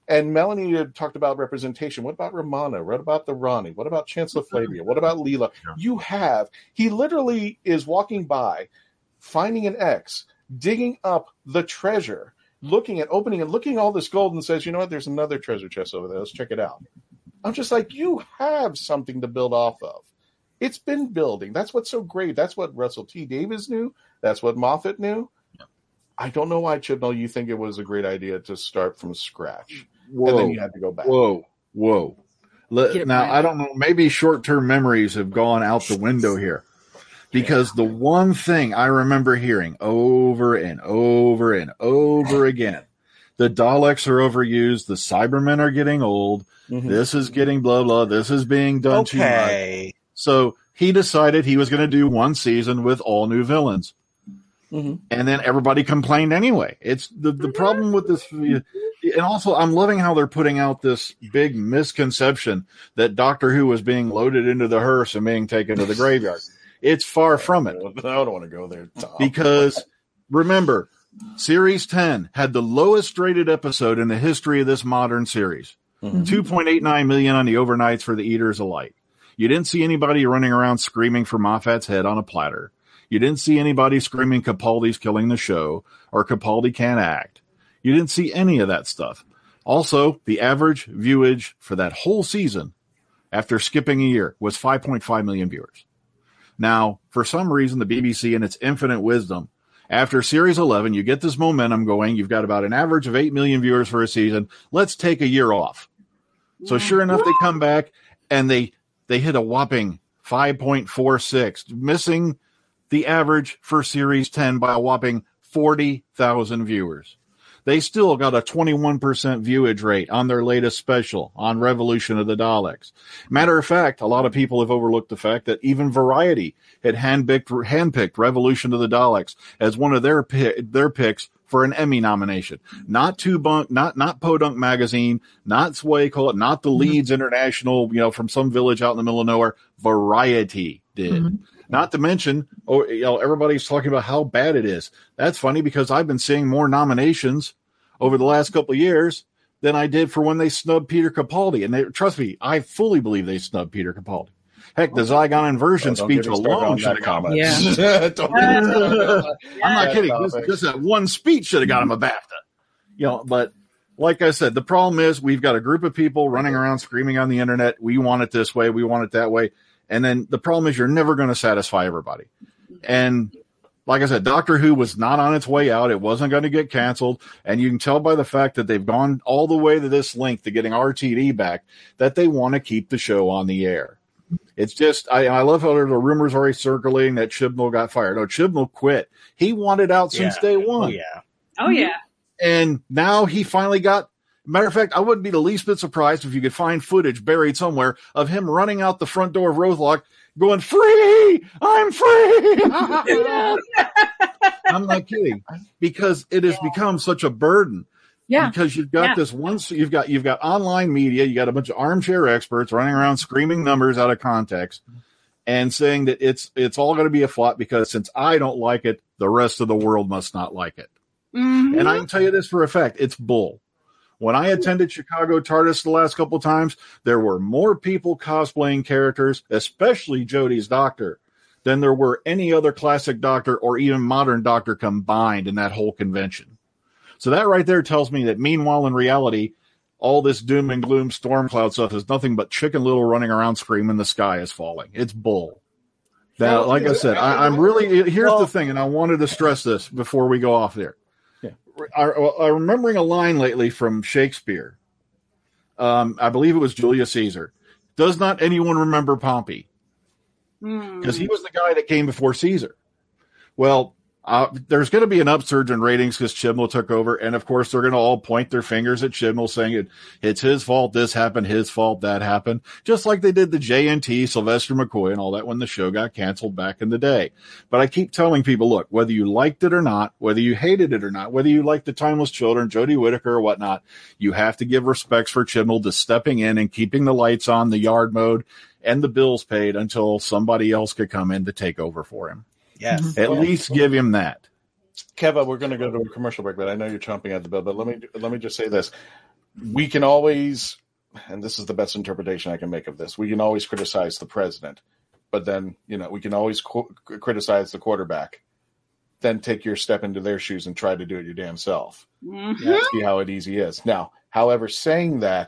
And Melanie had talked about representation. What about Romana? What about the Ronnie? What about Chancellor Flavia? What about Leela? Yeah. You have, he literally is walking by, finding an X, digging up the treasure, looking at opening and looking at all this gold and says, you know what, there's another treasure chest over there. Let's check it out. I'm just like, you have something to build off of. It's been building. That's what's so great. That's what Russell T. Davies knew. That's what Moffat knew. Yeah. I don't know why, Chibnall, you think it was a great idea to start from scratch. Whoa, and then you had to go back. Whoa, whoa. Let, now, I don't know. Maybe short-term memories have gone out the window here. Because yeah. the one thing I remember hearing over and over and over again, the Daleks are overused, the Cybermen are getting old, mm-hmm. this is getting blah, blah, this is being done okay. too much. So he decided he was going to do one season with all new villains. Mm-hmm. And then everybody complained anyway. It's the, the problem with this. And also, I'm loving how they're putting out this big misconception that Doctor Who was being loaded into the hearse and being taken to the graveyard. It's far from it. I don't want to go there, Tom. Because remember, Series ten had the lowest rated episode in the history of this modern series. Mm-hmm. two point eight nine million on the overnights for the Eaters of Light. You didn't see anybody running around screaming for Moffat's head on a platter. You didn't see anybody screaming Capaldi's killing the show or Capaldi can't act. You didn't see any of that stuff. Also, the average viewage for that whole season after skipping a year was five point five million viewers. Now, for some reason, the B B C in its infinite wisdom, after Series eleven, you get this momentum going. You've got about an average of eight million viewers for a season. Let's take a year off. So sure enough, they come back and they, they hit a whopping five point four six, missing the average for Series ten by a whopping forty thousand viewers. They still got a twenty-one percent viewage rate on their latest special on Revolution of the Daleks. Matter of fact, a lot of people have overlooked the fact that even Variety had handpicked, handpicked Revolution of the Daleks as one of their their picks for an Emmy nomination. Not Two Bunk, not not Podunk Magazine, not Sway Call It, not the Leeds mm-hmm. International, you know, from some village out in the middle of nowhere. Variety did. Mm-hmm. Not to mention, oh, you know, everybody's talking about how bad it is. That's funny because I've been seeing more nominations over the last couple of years than I did for when they snubbed Peter Capaldi. And they, trust me, I fully believe they snubbed Peter Capaldi. Heck, the Zygon inversion oh, speech alone should have got him. Yeah. I'm not kidding. Just, just that one speech should have got him a BAFTA. You know, but like I said, the problem is we've got a group of people running around screaming on the internet. We want it this way. We want it that way. And then the problem is you're never going to satisfy everybody. And like I said, Doctor Who was not on its way out. It wasn't going to get canceled. And you can tell by the fact that they've gone all the way to this length to getting R T D back that they want to keep the show on the air. It's just, I, I love how there's a rumors already circulating that Chibnall got fired. No, Chibnall quit. He wanted out since yeah. day one. Oh, yeah. Oh, yeah. And now he finally got, matter of fact, I wouldn't be the least bit surprised if you could find footage buried somewhere of him running out the front door of Rothlock going, free! I'm free! I'm not kidding. Because it has yeah. become such a burden. Yeah. Because you've got yeah. this one, you've got, you've got online media, you got a bunch of armchair experts running around screaming numbers out of context and saying that it's, it's all going to be a flop because since I don't like it, the rest of the world must not like it. Mm-hmm. And I can tell you this for a fact, it's bull. When I attended Chicago TARDIS the last couple of times, there were more people cosplaying characters, especially Jodie's Doctor, than there were any other classic Doctor or even modern Doctor combined in that whole convention. So that right there tells me that meanwhile, in reality, all this doom and gloom storm cloud stuff is nothing but Chicken Little running around screaming the sky is falling. It's bull. Now, like I said, I, I'm really, here's the thing, and I wanted to stress this before we go off there. I, I'm remembering a line lately from Shakespeare. Um, I believe it was Julius Caesar. Does not anyone remember Pompey? Because mm. he was the guy that came before Caesar. Well, uh, there's going to be an upsurge in ratings because Chibnall took over. And, of course, they're going to all point their fingers at Chibnall saying it, it's his fault, this happened, his fault, that happened. Just like they did the J N T, Sylvester McCoy, and all that when the show got canceled back in the day. But I keep telling people, look, whether you liked it or not, whether you hated it or not, whether you liked the Timeless Children, Jodie Whittaker or whatnot, you have to give respects for Chibnall to stepping in and keeping the lights on, the yard mode, and the bills paid until somebody else could come in to take over for him. Yes. At least give him that. Keva, we're going to go to a commercial break, but I know you're chomping at the bit. But let me let me just say this: we can always, and this is the best interpretation I can make of this, we can always criticize the president, but then, you know, we can always qu- criticize the quarterback. Then take your step into their shoes and try to do it your damn self. Mm-hmm. Yeah, see how it easy is. Now, however, saying that,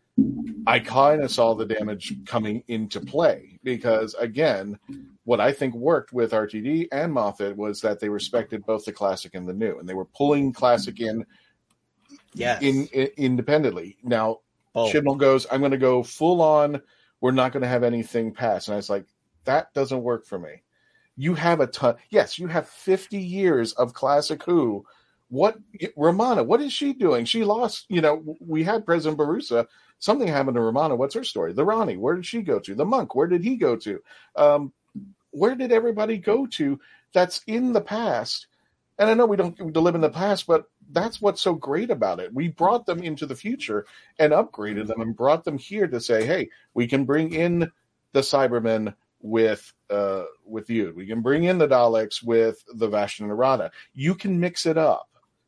I kind of saw the damage coming into play because, again, what I think worked with R T D and Moffat was that they respected both the classic and the new, and they were pulling classic in, yes. in, in independently. Now, oh. Chibnall goes, I'm going to go full on. We're not going to have anything pass. And I was like, that doesn't work for me. You have a ton. Yes, you have fifty years of classic Who. What Romana? What is she doing? She lost. You know, we had President Barusa. Something happened to Romana. What's her story? The Ronnie. Where did she go to? The Monk. Where did he go to? Um, where did everybody go to? That's in the past. And I know we don't live in the past, but that's what's so great about it. We brought them into the future and upgraded them and brought them here to say, hey, we can bring in the Cybermen with uh, with you. We can bring in the Daleks with the Vashta Nerada. You can mix it up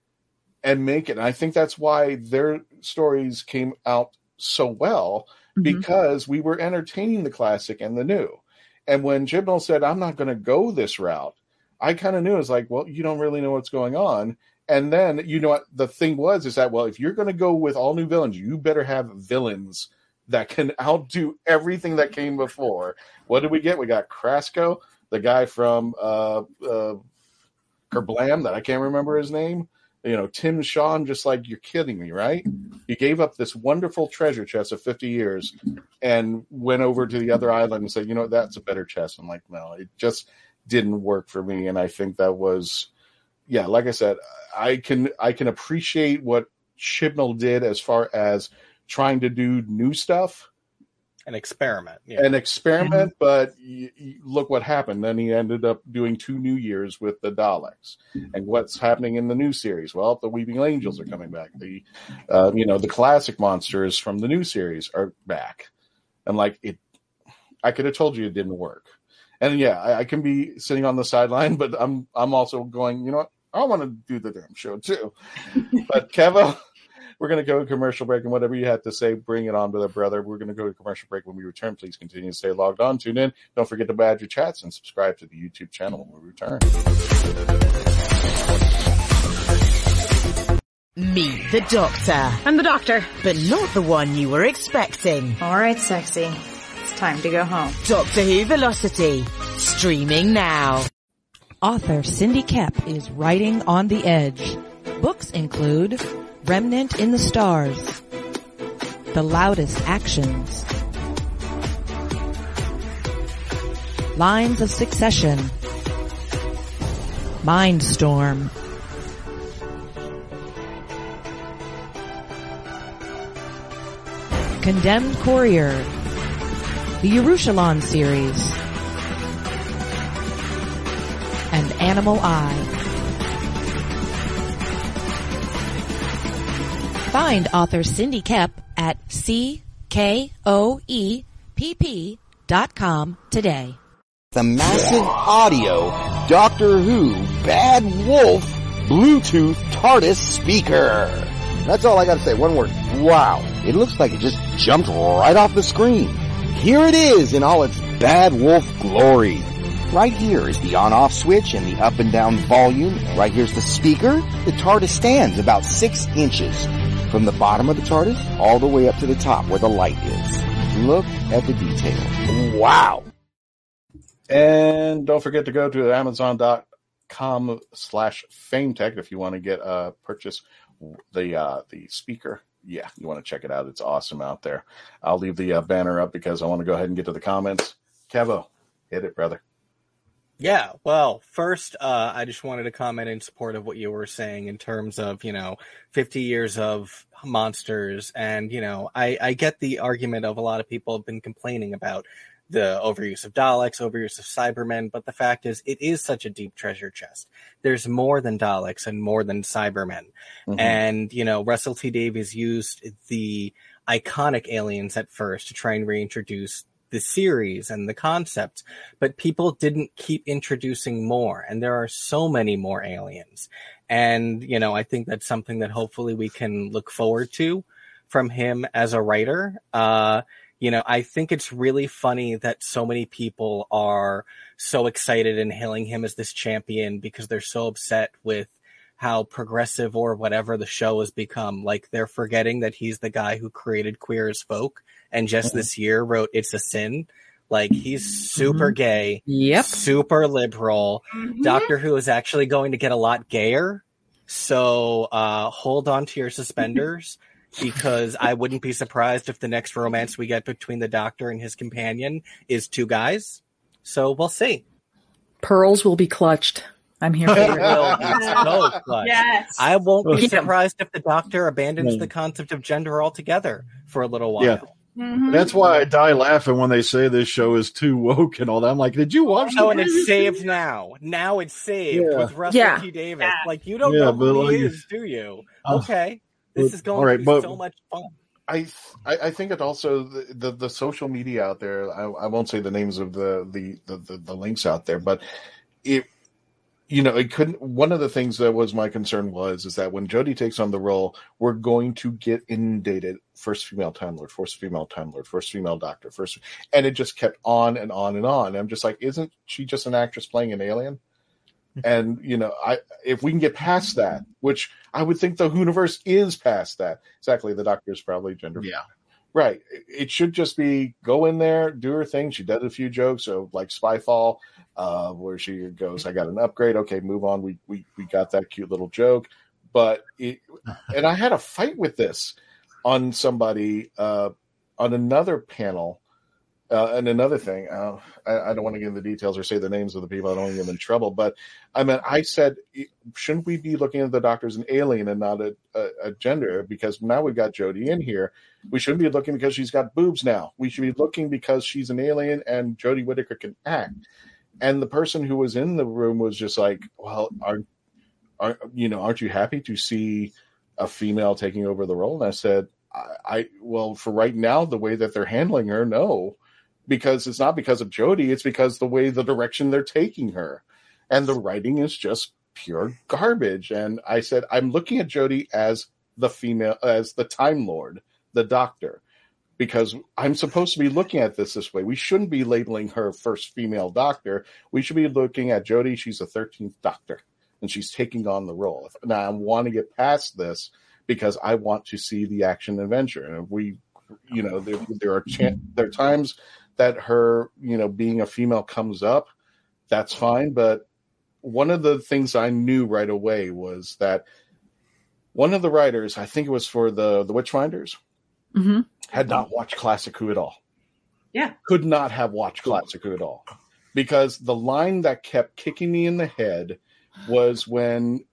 and make it. And I think that's why their stories came out so well, mm-hmm. because we were entertaining the classic and the new. And when Chibnall said, I'm not going to go this route, I kind of knew. It's like, well, you don't really know what's going on. And then, you know what the thing was is that, well, if you're going to go with all new villains, you better have villains that can outdo everything that came before. What did we get? We got Krasko, the guy from uh, uh, Kerblam, that I can't remember his name. You know, Tim Shaw, just like, you're kidding me, right? You gave up this wonderful treasure chest of fifty years and went over to the other island and said, you know, that's a better chest. I'm like, no, it just didn't work for me. And I think that was, yeah, like I said, I can I can appreciate what Chibnall did as far as trying to do new stuff. An experiment. Yeah. An experiment, mm-hmm. but y- y- look what happened. Then he ended up doing two New Years with the Daleks. And what's happening in the new series? Well, the Weeping Angels are coming back. The, uh, you know, the classic monsters from the new series are back. And like it, I could have told you it didn't work. And yeah, I, I can be sitting on the sideline, but I'm I'm also going, you know what? I want to do the damn show too. But Kevo, we're going to go to commercial break, and whatever you have to say, bring it on to the brother. We're going to go to commercial break. When we return, please continue to stay logged on, tune in. Don't forget to badge your chats and subscribe to the YouTube channel when we return. Meet the Doctor. I'm the Doctor. But not the one you were expecting. All right, sexy. It's time to go home. Doctor Who Velocity. Streaming now. Author Cindy Kep is writing on the edge. Books include Remnant in the Stars, The Loudest Actions, Lines of Succession, Mindstorm, Condemned Courier, the Yerushalayim series, and Animal Eye. Find author Cindy Kep at C K O E P P dot com today. The massive audio Doctor Who Bad Wolf Bluetooth TARDIS speaker. That's all I gotta say, one word. Wow. It looks like it just jumped right off the screen. Here it is in all its Bad Wolf glory. Right here is the on-off switch and the up and down volume. Right here's the speaker. The TARDIS stands about six inches from the bottom of the TARDIS all the way up to the top where the light is. Look at the detail. Wow. And don't forget to go to amazon.com slash fametech if you want to get uh purchase the uh the speaker. Yeah, you want to check it out. It's awesome out there. I'll leave the uh, banner up because I want to go ahead and get to the comments. Kevo, hit it, brother. Yeah, well, first, uh, I just wanted to comment in support of what you were saying in terms of, you know, fifty years of monsters. And, you know, I, I get the argument of a lot of people have been complaining about the overuse of Daleks, overuse of Cybermen, but the fact is it is such a deep treasure chest. There's more than Daleks and more than Cybermen. Mm-hmm. And, you know, Russell T Davies used the iconic aliens at first to try and reintroduce the series and the concepts, but people didn't keep introducing more, and there are so many more aliens. And, you know, I think that's something that hopefully we can look forward to from him as a writer. Uh, you know, I think it's really funny that so many people are so excited and hailing him as this champion because they're so upset with how progressive or whatever the show has become. Like, they're forgetting that he's the guy who created Queer as Folk and just mm-hmm. this year wrote It's a Sin. Like, he's super mm-hmm. gay, yep. super liberal. Mm-hmm. Doctor Who is actually going to get a lot gayer. So uh, hold on to your suspenders, because I wouldn't be surprised if the next romance we get between the Doctor and his companion is two guys. So we'll see. Pearls will be clutched. I'm here for it. Will be so clutched. Yes. I won't be surprised if the Doctor abandons the concept of gender altogether for a little while. Yeah. Mm-hmm. That's why I die laughing when they say this show is too woke and all that. I'm like, did you watch? Oh, and it's saved now. Now it's saved yeah. with Russell yeah. T Davis. Like, you don't yeah, know who like, he is, do you? Uh, okay, this but, is going right, to be but, so much fun. I, I I think it also the, the, the social media out there. I, I won't say the names of the the, the, the the links out there, but it you know it couldn't. One of the things that was my concern was is that when Jodie takes on the role, we're going to get inundated. First female Time Lord, first female Time Lord, first female Doctor, first, and it just kept on and on and on. And I'm just like, isn't she just an actress playing an alien? And you know, I if we can get past that, which I would think the universe is past that. Exactly, the Doctor is probably gender. Yeah, right. It should just be go in there, do her thing. She did a few jokes, so like Spyfall, uh, where she goes, "I got an upgrade." Okay, move on. We we we got that cute little joke, but it, and I had a fight with this on somebody uh, on another panel. Uh, and another thing, uh, I, I don't want to get into the details or say the names of the people. I don't want to get them in trouble. But I mean, I said, shouldn't we be looking at the Doctor as an alien and not a, a, a gender? Because now we've got Jodie in here. We shouldn't be looking because she's got boobs now. We should be looking because she's an alien and Jodie Whittaker can act. And the person who was in the room was just like, well, are, are you know, aren't you happy to see a female taking over the role? And I said, I, I well, for right now, the way that they're handling her, no. Because it's not because of Jodie, it's because the way the direction they're taking her. And the writing is just pure garbage. And I said, I'm looking at Jodie as the female, as the Time Lord, the Doctor, because I'm supposed to be looking at this this way. We shouldn't be labeling her first female Doctor. We should be looking at Jodie. She's the thirteenth Doctor, and she's taking on the role. Now, I want to get past this because I want to see the action adventure. And if we, you know, there, there are ch- there are times that her, you know, being a female comes up, that's fine. But one of the things I knew right away was that one of the writers, I think it was for the, the Witchfinders, mm-hmm. had not watched Classic Who at all. Yeah. Could not have watched Classic Who at all. Because the line that kept kicking me in the head was when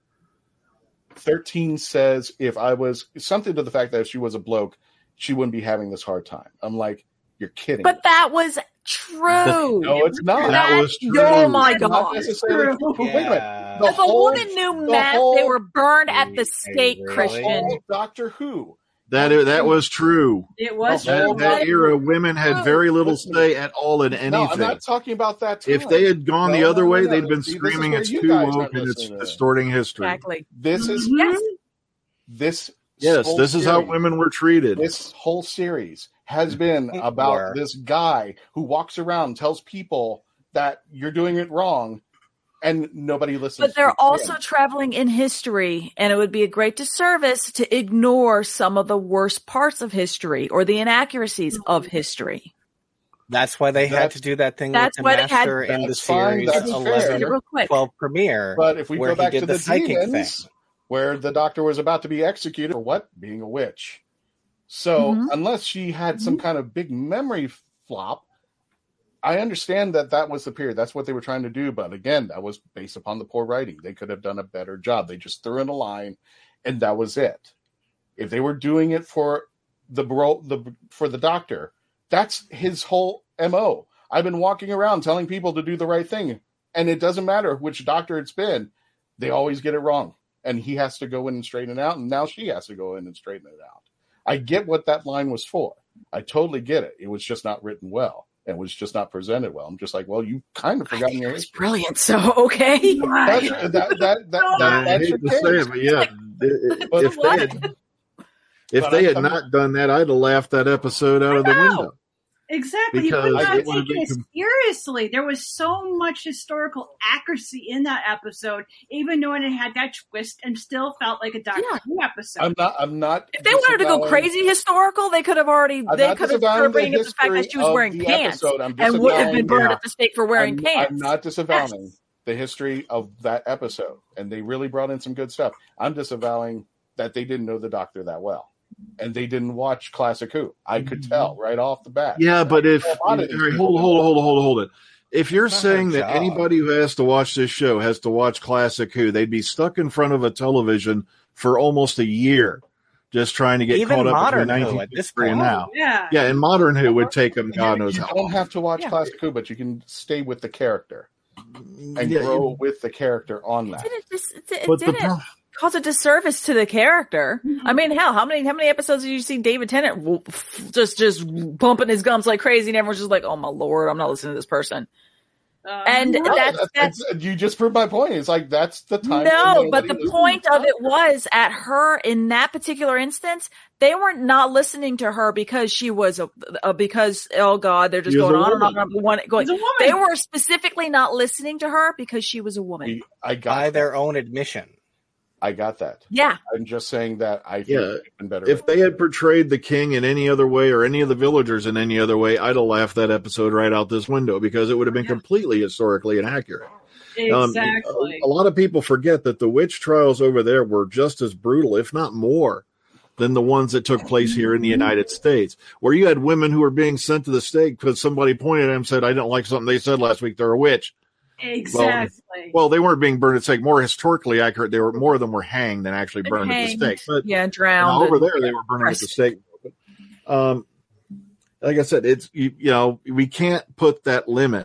thirteen says, if I was, something to the fact that if she was a bloke, she wouldn't be having this hard time. I'm like, you're kidding. But that was true. No, it's not. That, that was true. Oh my God. Wait a minute. Yeah. The if whole, a woman knew meth, whole, they were burned at the stake, really? Christian. Doctor Who. That that was true. It was that, true. that era. Women had very little say at all in anything. No, I'm not talking about that time. If they had gone no, the other no, way, no, no. they'd been See, screaming it's too woke and it's distorting history. Exactly. This is yes. This yes. This series, is how women were treated. This whole series has been about Where? this guy who walks around, tells people that you're doing it wrong, and nobody listens. But they're to also him. traveling in history, and it would be a great disservice to ignore some of the worst parts of history or the inaccuracies of history. That's why they That's, had to do that thing that's with the why they had- Master in the That's fine, series that's eleven, fair. Real quick. twelve premiere, But if we where go back he did to the, the, psychic demons, thing. where the Doctor was about to be executed for what? Being a witch. So Mhm. unless she had some kind of big memory flop, I understand that that was the period. That's what they were trying to do. But again, that was based upon the poor writing. They could have done a better job. They just threw in a line, and that was it. If they were doing it for the bro, the for the Doctor, that's his whole M O. I've been walking around telling people to do the right thing, and it doesn't matter which Doctor it's been. They always get it wrong, and he has to go in and straighten it out, and now she has to go in and straighten it out. I get what that line was for. I totally get it. It was just not written well. It was just not presented well. I'm just like, well, you kind of forgotten your history. Brilliant. So, okay. That's, that, that, that, that, I that's hate your to say case. it, but yeah, But if they had, If But they I'm- had not done that, I'd have laughed that episode out of the window. Exactly. Because You could it not would take have been it com- seriously. There was so much historical accuracy in that episode, even knowing it had that twist and still felt like a Doctor Yeah. Who episode. I'm not. I'm not. If they wanted to go disavowing- crazy historical, they could have already. I'm They not could have disavowing started the bringing up the fact that history she was of wearing the pants episode. I'm and would have been disavowing- burned yeah. at the stake for wearing I'm, pants. I'm not disavowing Yes. the history of that episode, and they really brought in some good stuff. I'm disavowing that they didn't know the Doctor that well, and they didn't watch Classic Who. I could tell right off the bat. Yeah, but if A all lot of these right, people hold, don't. hold, hold, hold, hold it. If you're Not saying her that job. anybody who has to watch this show has to watch Classic Who, they'd be stuck in front of a television for almost a year, just trying to get Even caught up modern between Who at nineteen this fifty-three and point. now. Yeah. Yeah, and modern Who would take them God You, knows you how don't long. have to watch Yeah. Classic Who, but you can stay with the character and Yeah, grow with the character on that. It didn't, dis- it, it But the didn't pro- cause a disservice to the character. I mean, hell, how many how many episodes did you see David Tennant w- just just bumping his gums like crazy, and everyone's just like, "Oh my lord, I'm not listening to this person." Um, And No, that's that's that's- you just proved my point. It's like that's the time. no, when but the nobody was- point of it was at her in that particular instance, they weren't not listening to her because she was a, a because oh god, they're just She was going a on and on woman. and on. One, going, She's a woman. they were specifically not listening to her because she was a woman. I got By that. their own admission. I got that. Yeah, I'm just saying that I think Yeah. it's been better. If they had portrayed the king in any other way or any of the villagers in any other way, I'd have laughed that episode right out this window because it would have been completely historically inaccurate. Um, exactly. a, a lot of people forget that the witch trials over there were just as brutal, if not more, than the ones that took place here in the United States, where you had women who were being sent to the stake because somebody pointed at them and said, I didn't like something they said last week. They're a witch. exactly. Well, they weren't being burned at stake. More historically accurate, they were more of them were hanged than actually burned hanged, at the stake. But yeah, you know, drowned. over and- there, they were burning at the stake. Um, like I said, it's you, you know we can't put that limit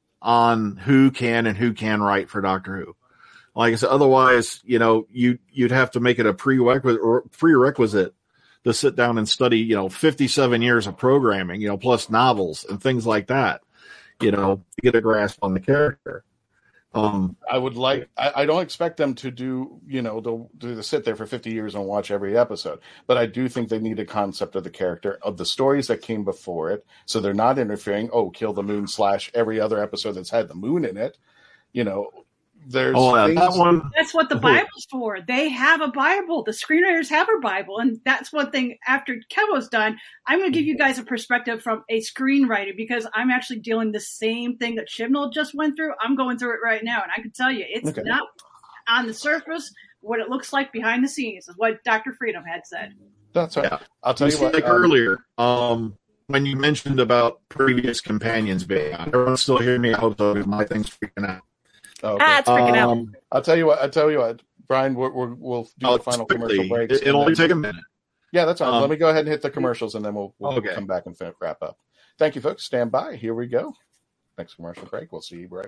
on who can and who can write for Doctor Who. Like I said, otherwise, you know, you you'd have to make it a prerequisite or prerequisite to sit down and study, you know, fifty-seven years of programming, you know, plus novels and things like that, you know, to get a grasp on the character. Um, I would like. I, I don't expect them to do. You know, to, to sit there for fifty years and watch every episode. But I do think they need a concept of the character, of the stories that came before it, so they're not interfering. Oh, kill the moon slash every other episode that's had the moon in it. You know, there's oh, yeah, things, that one. That's what the Bible's for. They have a Bible. The screenwriters have a Bible. And that's one thing after Kevo's done, I'm going to give you guys a perspective from a screenwriter because I'm actually dealing the same thing that Chibnall just went through. I'm going through it right now. And I can tell you, it's Okay. not on the surface what it looks like behind the scenes is what Doctor Freedom had said. That's right. Yeah. I'll tell you Just what. like um, earlier, um, when you mentioned about previous companions being on, everyone still hear me? I hope so. Because my thing's freaking out. oh, okay. Ah, it's freaking out. Um, I'll tell you what. I'll tell you what, Brian. We're, we're, we'll do oh, the final quickly, commercial breaks. It, and it'll only then- take a minute. Yeah, that's fine. Um, Let me go ahead and hit the commercials, and then we'll, we'll Okay. come back and fin- wrap up. Thank you, folks. Stand by. Here we go. Next commercial break. We'll see you right.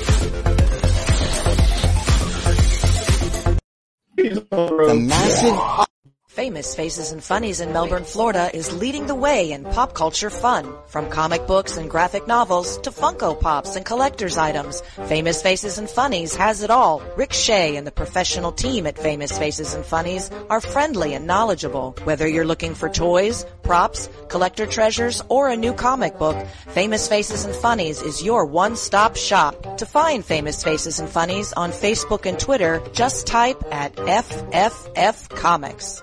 The massive Famous Faces and Funnies in Melbourne, Florida is leading the way in pop culture fun. From comic books and graphic novels to Funko Pops and collector's items, Famous Faces and Funnies has it all. Rick Shea and the professional team at Famous Faces and Funnies are friendly and knowledgeable. Whether you're looking for toys, props, collector treasures, or a new comic book, Famous Faces and Funnies is your one-stop shop. To find Famous Faces and Funnies on Facebook and Twitter, just type at F F F Comics.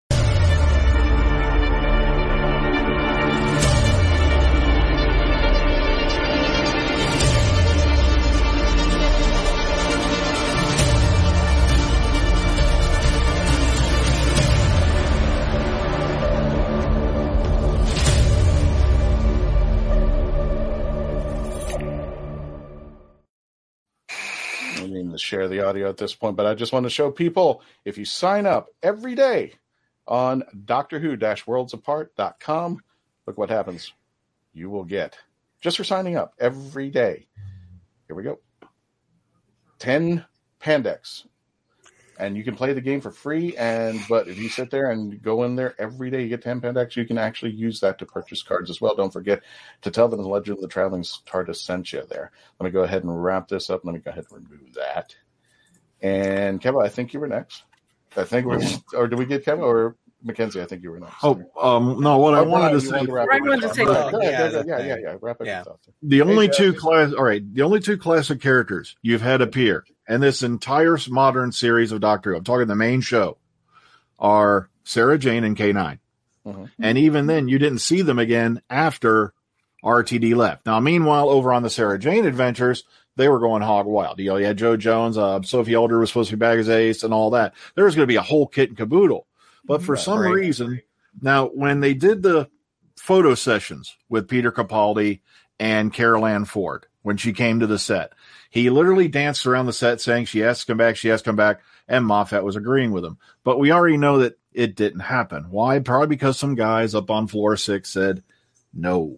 I don't mean to share the audio at this point, but I just want to show people if you sign up every day on Doctor Who Worlds Apart dot com, look what happens. You will get, just for signing up every day, here we go, ten Pandex. And you can play the game for free, and but if you sit there and go in there every day, you get ten Pandex, you can actually use that to purchase cards as well. Don't forget to tell them the Legend of the Traveling TARDIS sent you there. Let me go ahead and wrap this up. Let me go ahead and remove that. And Kevin, I think you were next. I think we're, or did we get Kevin, or Mackenzie, I think you were next. Oh, um, no, what I Oh, wanted Brian, to you say. wanted to wrap Brian up wanted your to say thoughts. something. Go ahead, Yeah, go ahead, that's yeah, the yeah, thing. yeah. Wrap up Yeah. your thoughts. The only Hey, two uh, class, all right, the only two classic characters you've had appear in this entire modern series of Doctor Who, I'm talking the main show, are Sarah Jane and K nine. Mhm. And even then, you didn't see them again after R T D left. Now, meanwhile, over on the Sarah Jane adventures, they were going hog wild. You know, you had Joe Jones, uh, Sophie Elder was supposed to be back as Ace and all that. There was going to be a whole kit and caboodle. But for some Right. reason, now when they did the photo sessions with Peter Capaldi and Carol Ann Ford, when she came to the set, he literally danced around the set saying she has to come back, she has to come back, and Moffat was agreeing with him. But we already know that it didn't happen. Why? Probably because some guys up on floor six said no.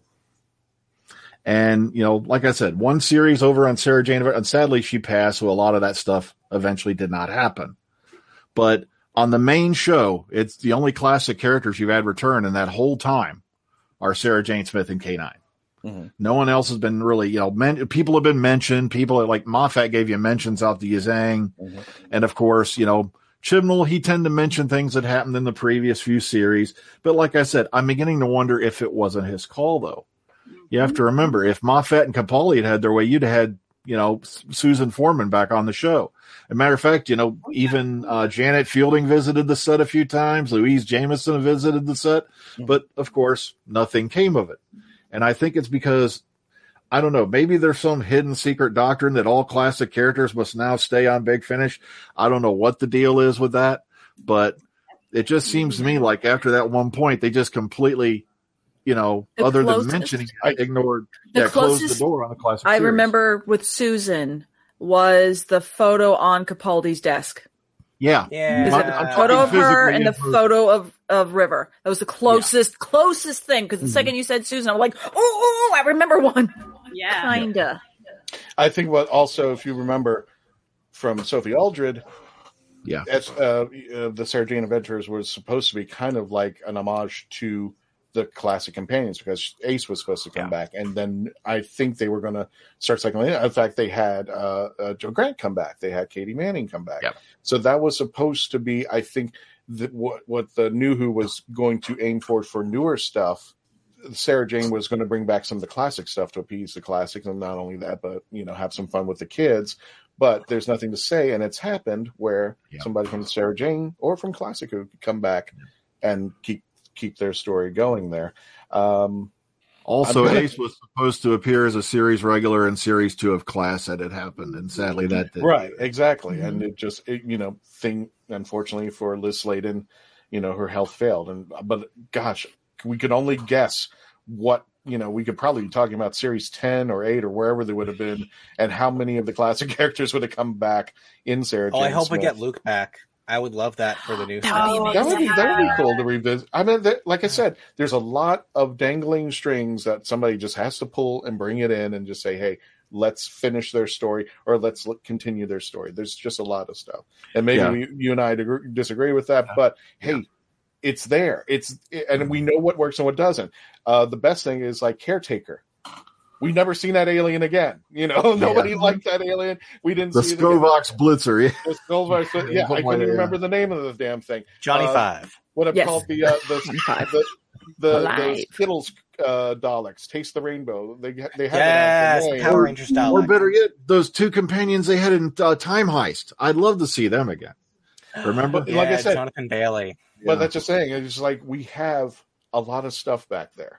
And, you know, like I said, one series over on Sarah Jane, and sadly she passed, so a lot of that stuff eventually did not happen. But on the main show, it's the only classic characters you've had return in that whole time are Sarah Jane Smith and K nine. Mhm. No one else has been really, you know, men, people have been mentioned. People like Moffat gave you mentions out to Yazang. Mhm. And of course, you know, Chibnall, he tended to mention things that happened in the previous few series. But like I said, I'm beginning to wonder if it wasn't his call, though. You have to remember, if Moffat and Capaldi had had their way, you'd have had, you know, Susan Foreman back on the show. As a matter of fact, you know, even uh, Janet Fielding visited the set a few times. Louise Jameson visited the set. But, of course, nothing came of it. And I think it's because, I don't know, maybe there's some hidden secret doctrine that all classic characters must now stay on Big Finish. I don't know what the deal is with that. But it just seems to me like after that one point, they just completely... You know, The other closest- than mentioning, I ignored, The yeah, closed closest the door on the classic. I series. remember with Susan was the photo on Capaldi's desk. Yeah, Yeah. Is I'm- it I'm a talking photo of her physically and the in person. photo of, of River. That was the closest, closest thing. Because the Mhm. second you said Susan, I'm like, oh, oh, I remember one. Yeah. Kinda. I think what also, if you remember from Sophie Aldred, Yeah, as, uh, uh, the Sarah Jane Adventures was supposed to be kind of like an homage to the classic companions because Ace was supposed to come Yeah. back, and then I think they were going to start cycling in. In fact, they had uh, uh, Joe Grant come back, they had Katie Manning come back, Yeah. so that was supposed to be, I think, that what what the New Who was going to aim for for newer stuff. Sarah Jane was going to bring back some of the classic stuff to appease the classics, and not only that, but you know, have some fun with the kids. But there's nothing to say, and it's happened where Yeah. somebody from Sarah Jane or from Classic Who could come back and keep keep their story going there. Um, Also, I'm gonna- Ace was supposed to appear as a series regular in series two of Class that had happened, and sadly that did. right, exactly, and it just it, you know thing. Unfortunately for Liz Sladen, you know her health failed, and but gosh, we could only guess what. You know, we could probably be talking about series ten or eight or wherever they would have been, and how many of the classic characters would have come back in Sarah Oh, Jane I hope we Smith. get Luke back. I would love that for the new That stuff. would be Oh, That would be that would be yeah. cool to revisit. I mean, that, like I said, there's a lot of dangling strings that somebody just has to pull and bring it in and just say, "Hey, let's finish their story or let's look, continue their story." There's just a lot of stuff, and maybe Yeah. we, you and I agree, disagree with that, but hey, it's there. It's and we know what works and what doesn't. Uh, the best thing is like Caretaker. We've never seen that alien again. You know, nobody liked that alien. We didn't The see Skovox Blitzer, yeah. the Skovox. Yeah, I Something like couldn't that, remember the name of the damn thing. Johnny Uh, Five. What I've Yes. called the uh, the, Five. the the, the Alive. Skittles uh, Daleks, Taste the Rainbow. They they have Yes, it the out Power the way. Rangers style. Or better yet, those two companions they had in uh, Time Heist. I'd love to see them again. Remember? But like I Yeah, said, Jonathan Bailey. but that's just saying. It's like we have a lot of stuff back there.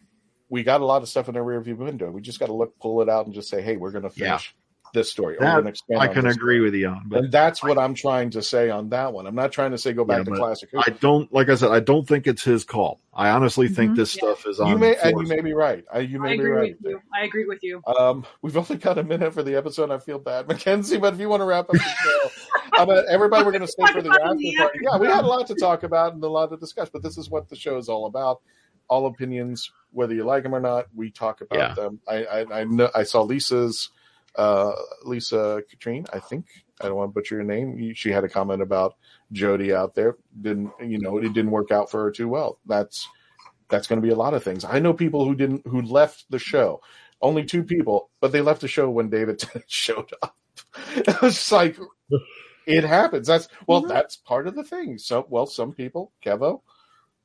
We got a lot of stuff in our rearview window. We just got to look, pull it out, and just say, "Hey, we're going to finish this story." Or we're That going to expand I on can this agree story. with you on. But And that's what I'm trying to say on that one. I'm not trying to say go back Yeah, to but classic. Who. I don't, like I said, I don't think it's his call. I honestly think Mhm. this stuff is on. You may and you Force. may be right. I, you may I be agree right. with you. I agree with you. Um, we've only got a minute for the episode. I feel bad, Mackenzie, but if you want to wrap up the show, um, uh, everybody, we're going to stay for the Talk about after the party. after Yeah, we had a lot to talk about and a lot to discuss, but this is what the show is all about. All opinions, whether you like them or not, we talk about Yeah. them. I, I, I know I saw Lisa's, uh, Lisa Katrine. I think I don't want to butcher your name. She had a comment about Jodie out there. Didn't you know? It didn't work out for her too well. That's that's going to be a lot of things. I know people who didn't who left the show. Only two people, but they left the show when David Tennant showed up. It was just like it happens. That's well, Mhm. that's part of the thing. So, well, some people, Kevo,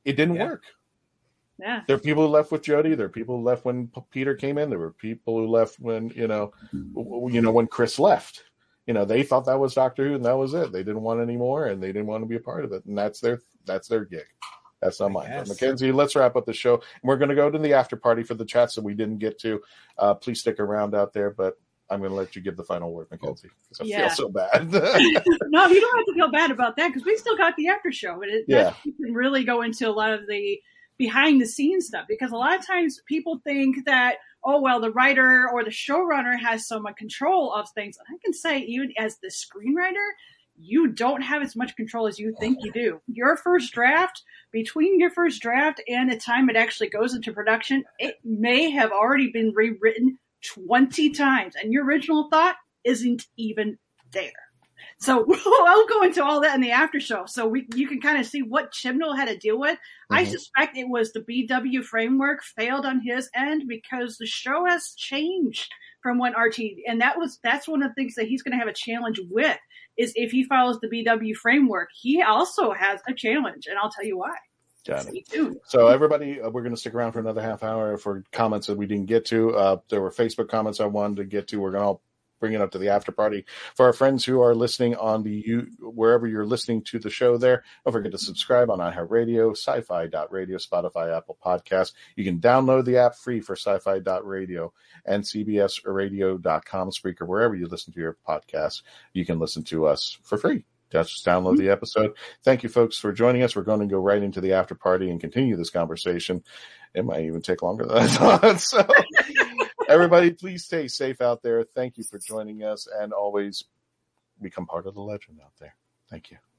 it didn't Yeah. work. Yeah. There are people who left with Jody. There are people who left when P- Peter came in. There were people who left when, you know, w- you know, when Chris left. You know, they thought that was Doctor Who and that was it. They didn't want any more and they didn't want to be a part of it. And that's their that's their gig. That's not I mine. But guess. Mackenzie, let's wrap up the show. And we're going to go to the after party for the chats that we didn't get to. Uh, please stick around out there, but I'm going to let you give the final word, Mackenzie, because I Yeah. feel so bad. No, you don't have to feel bad about that because we still got the after show. But it, Yeah. that, you can really go into a lot of the behind the scenes stuff because a lot of times people think that, oh, well, the writer or the showrunner has so much control of things. I can say, even as the screenwriter, you don't have as much control as you think you do. Your first draft, between your first draft and the time it actually goes into production, it may have already been rewritten twenty times, and your original thought isn't even there. So I'll go into all that in the after show, so we you can kind of see what Chibnall had to deal with. Mm-hmm. I suspect it was the B W framework failed on his end because the show has changed from when R T, and that was that's one of the things that he's going to have a challenge with. Is if he follows the B W framework, he also has a challenge, and I'll tell you why. Got it. So everybody, uh, we're going to stick around for another half hour for comments that we didn't get to. Uh, there were Facebook comments I wanted to get to. We're going to bring it up to the after party. For our friends who are listening on the you wherever you're listening to the show there, don't forget to subscribe on iHeartRadio, sci-fi dot radio, Spotify, Apple Podcasts. You can download the app free for sci-fi dot radio and C B S radio dot com, Spreaker, wherever you listen to your podcasts. You can listen to us for free. Just download the episode. Thank you, folks, for joining us. We're going to go right into the after party and continue this conversation. It might even take longer than I thought. So, everybody, please stay safe out there. Thank you for joining us, and always become part of the legend out there. Thank you.